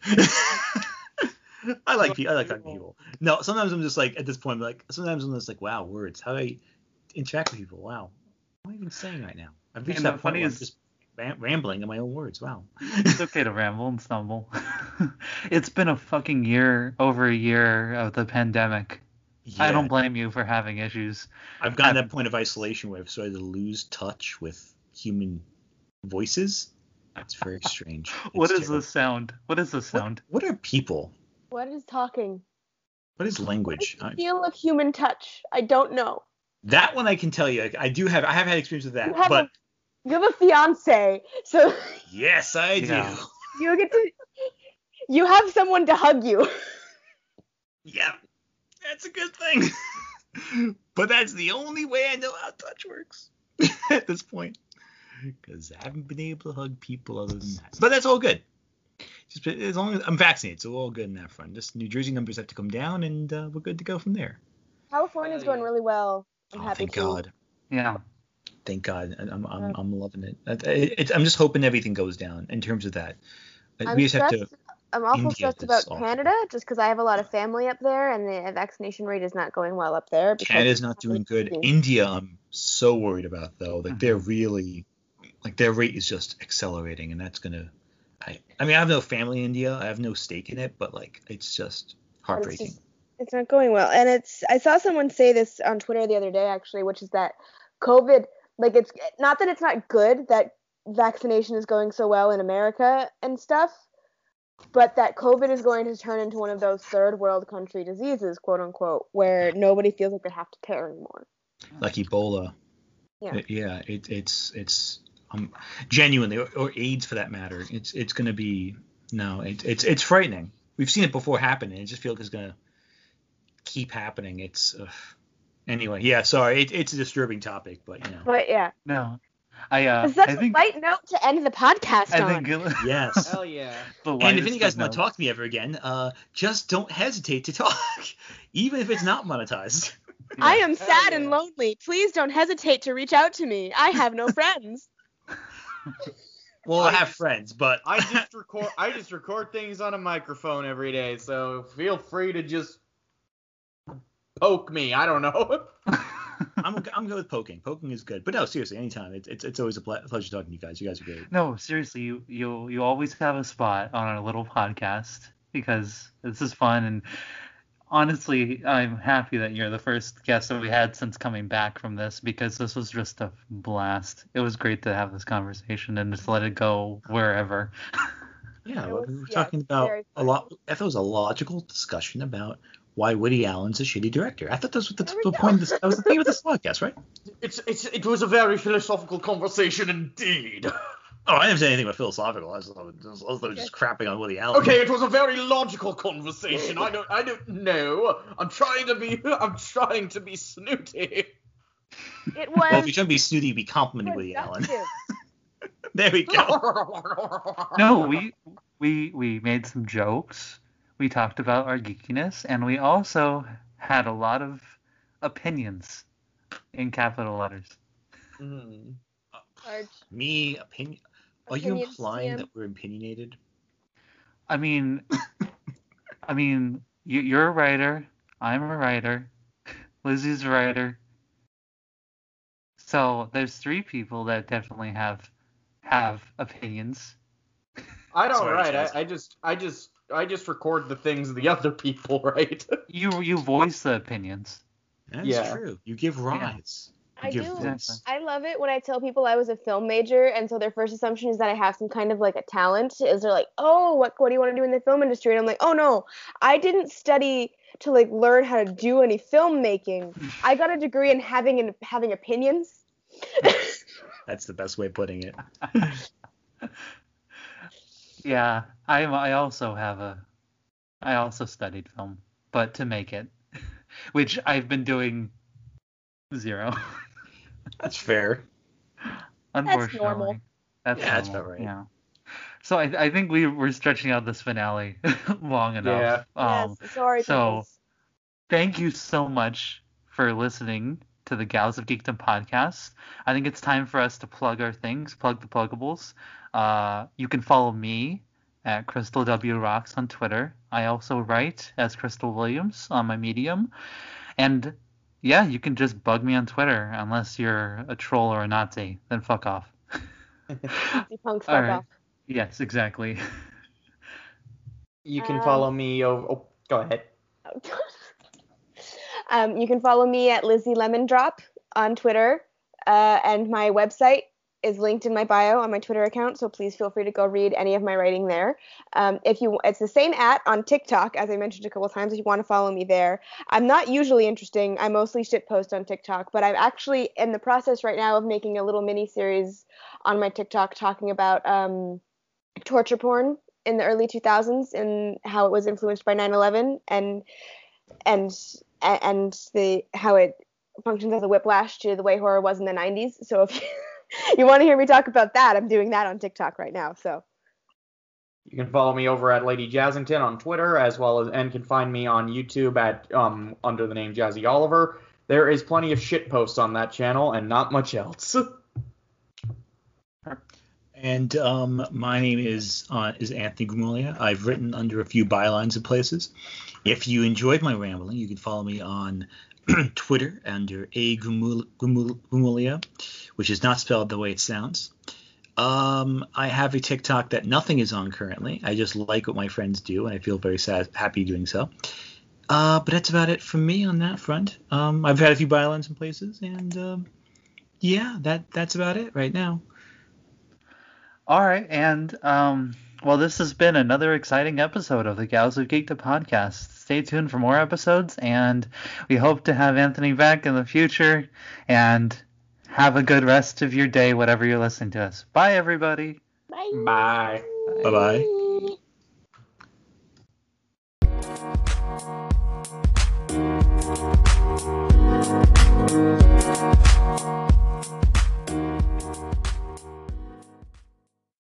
I like I like talking to people. No, sometimes I'm just like at this point, like sometimes I'm just like, wow, words. How do I interact with people? Wow, what am I even saying right now? I've reached And that the point funny where I'm is- just ram- rambling in my own words. Wow. It's okay to ramble and stumble. It's been a fucking year, over a year of the pandemic. I Yeah. don't blame you for having issues. I've gotten to I've- that point of isolation where I've started to lose touch with human voices. It's very strange. What It's is terrible. this sound? What is this What, sound? what are people? What is talking? What is What is language? the I- feel of human touch? I don't know. that one I can tell you. I, I do have. I have had experience with You that. have But a you have a fiance, so yes, I Yeah. do. you get to you have someone to hug you. Yeah, that's a good thing. But that's the only way I know how touch works at this point. Because I haven't been able to hug people other than that. But that's all good. Just as long as I'm vaccinated, so all good in that front. Just New Jersey numbers have to come down, and uh, we're good to go from there. California's Hell going yeah. really well. I'm Oh, happy thank to. God. Yeah. Thank God. I- I'm I'm Yeah. I'm loving it. It- it- it's- I'm just hoping everything goes down in terms of that. Uh, I'm we just have stressed. to. I'm awful India stressed is about awful. Canada just because I have a lot of family up there and the vaccination rate is not going well up there. Because Canada's it's not really doing good. easy. India, I'm so worried about though. Like they're Mhm. really, like their rate is just accelerating, and that's gonna. I I mean I have no family in India. I have no stake in it, but like it's just But it's heartbreaking. just it's not going well. And it's I saw someone say this on Twitter the other day actually, which is that COVID, like it's not that it's not good that vaccination is going so well in America and stuff, but that COVID is going to turn into one of those third world country diseases, quote unquote, where nobody feels like they have to care anymore. Like Ebola. Yeah. It- yeah. It, it's it's um genuinely or, or AIDS for that matter. It's it's gonna be no. It, it's it's frightening. We've seen it before happen, and it just feels like it's gonna keep happening. It's ugh. Anyway. Yeah. Sorry. It, it's a disturbing topic, but you know. But yeah, No. I uh it's such I think a light note to end the podcast I on. think it, Yes. Hell yeah. the And if lightest any of you guys of want to notes. talk to me ever again, uh, just don't hesitate to talk, even if it's not monetized. I Yeah. am Hell sad yeah. and lonely. Please don't hesitate to reach out to me. I have no friends. Well, I I have just- friends, but I just record I just record things on a microphone every day, so feel free to just poke me. I don't know. I'm I'm good with poking. Poking is good, but no, seriously, anytime. It's it's, it's always a ple- pleasure talking to you guys. You guys are great. No, seriously, you you you always have a spot on our little podcast because this is fun, and honestly, I'm happy that you're the first guest that we had since coming back from this because this was just a blast. It was great to have this conversation and just let it go wherever. Yeah, It we was- were yeah, talking about very a lot. I thought it was a logical discussion about why Woody Allen's a shitty director. I thought that was what the, There we the go. point. Of this, that was the thing of this podcast, right? It's it's it was a very philosophical conversation indeed. Oh, I didn't say anything about philosophical. I was, I was, I was just crapping on Woody Allen. Okay, it was a very logical conversation. I don't I don't know. I'm trying to be I'm trying to be snooty. It Well, if was you're trying to be snooty, be complimenting Woody Allen. productive. There we go. No, we we we made some jokes. We talked about our geekiness, and we also had a lot of opinions in capital letters. Mm. Arch. Me, opinion. Are you Opinions, implying T M. that we're opinionated? I mean, I mean, you, you're a writer. I'm a writer. Lizzie's a writer. So there's three people that definitely have have opinions. I don't Sorry, write. Chaz. I, I just I just I just record the things the other people write. You you voice the opinions. That's Yeah. true. You give rise. You I give do. voice. I love it when I tell people I was a film major, and so their first assumption is that I have some kind of like a talent. Is they're like, oh, what what do you want to do in the film industry? And I'm like, oh no, I didn't study to like learn how to do any filmmaking. I got a degree in having an, having opinions. That's the best way of putting it. Yeah, I I also have a I also studied film, but to make it, which I've been doing zero. That's fair. Unfortunately. normal. That's Yeah, that's normal, about right. Yeah. So I I think we we're stretching out this finale long enough. Um, yes, sorry, so- peoples. Thank you so much for listening to the Gals of Geekdom podcast. I think it's time for us to plug our things, plug the pluggables. Uh, you can follow me at Crystal W Rocks on Twitter. I also write as Crystal Williams on my Medium. And yeah, you can just bug me on Twitter unless you're a troll or a Nazi. Then fuck off. Nazi punks, All fuck right. off. Yes, exactly. You can Um, follow me. Oh, oh, go ahead. Um, you can follow me at Lizzie Lemon Drop on Twitter, uh, and my website is linked in my bio on my Twitter account, so please feel free to go read any of my writing there. Um, if you, it's the same at on TikTok, as I mentioned a couple times, if you want to follow me there. I'm not usually interesting. I mostly shitpost on TikTok, but I'm actually in the process right now of making a little mini-series on my TikTok talking about um, torture porn in the early two thousands and how it was influenced by nine eleven and and and the how it functions as a whiplash to the way horror was in the nineties. So if you you want to hear me talk about that, I'm doing that on TikTok right now. So you can follow me over at Lady Jazzington on Twitter, as well as and can find me on YouTube at um under the name Jazzy Oliver. There is plenty of shit posts on that channel and not much else. And um, my name is uh, is Anthony Gumulya. I've written under a few bylines of places. If you enjoyed my rambling, you can follow me on Twitter under A Gumul- Gumul- Gumulya, which is not spelled the way it sounds. Um, I have a TikTok that nothing is on currently. I just like what my friends do, and I feel very sad, happy doing so. Uh, but that's about it from me on that front. Um, I've had a few bylines in places, and um, yeah, that that's about it right now. All right, and um, well, this has been another exciting episode of the Gals of Geekdom podcast. Stay tuned for more episodes, and we hope to have Anthony back in the future. And have a good rest of your day, whatever you're listening to us. Bye, everybody. bye. Bye. Bye bye.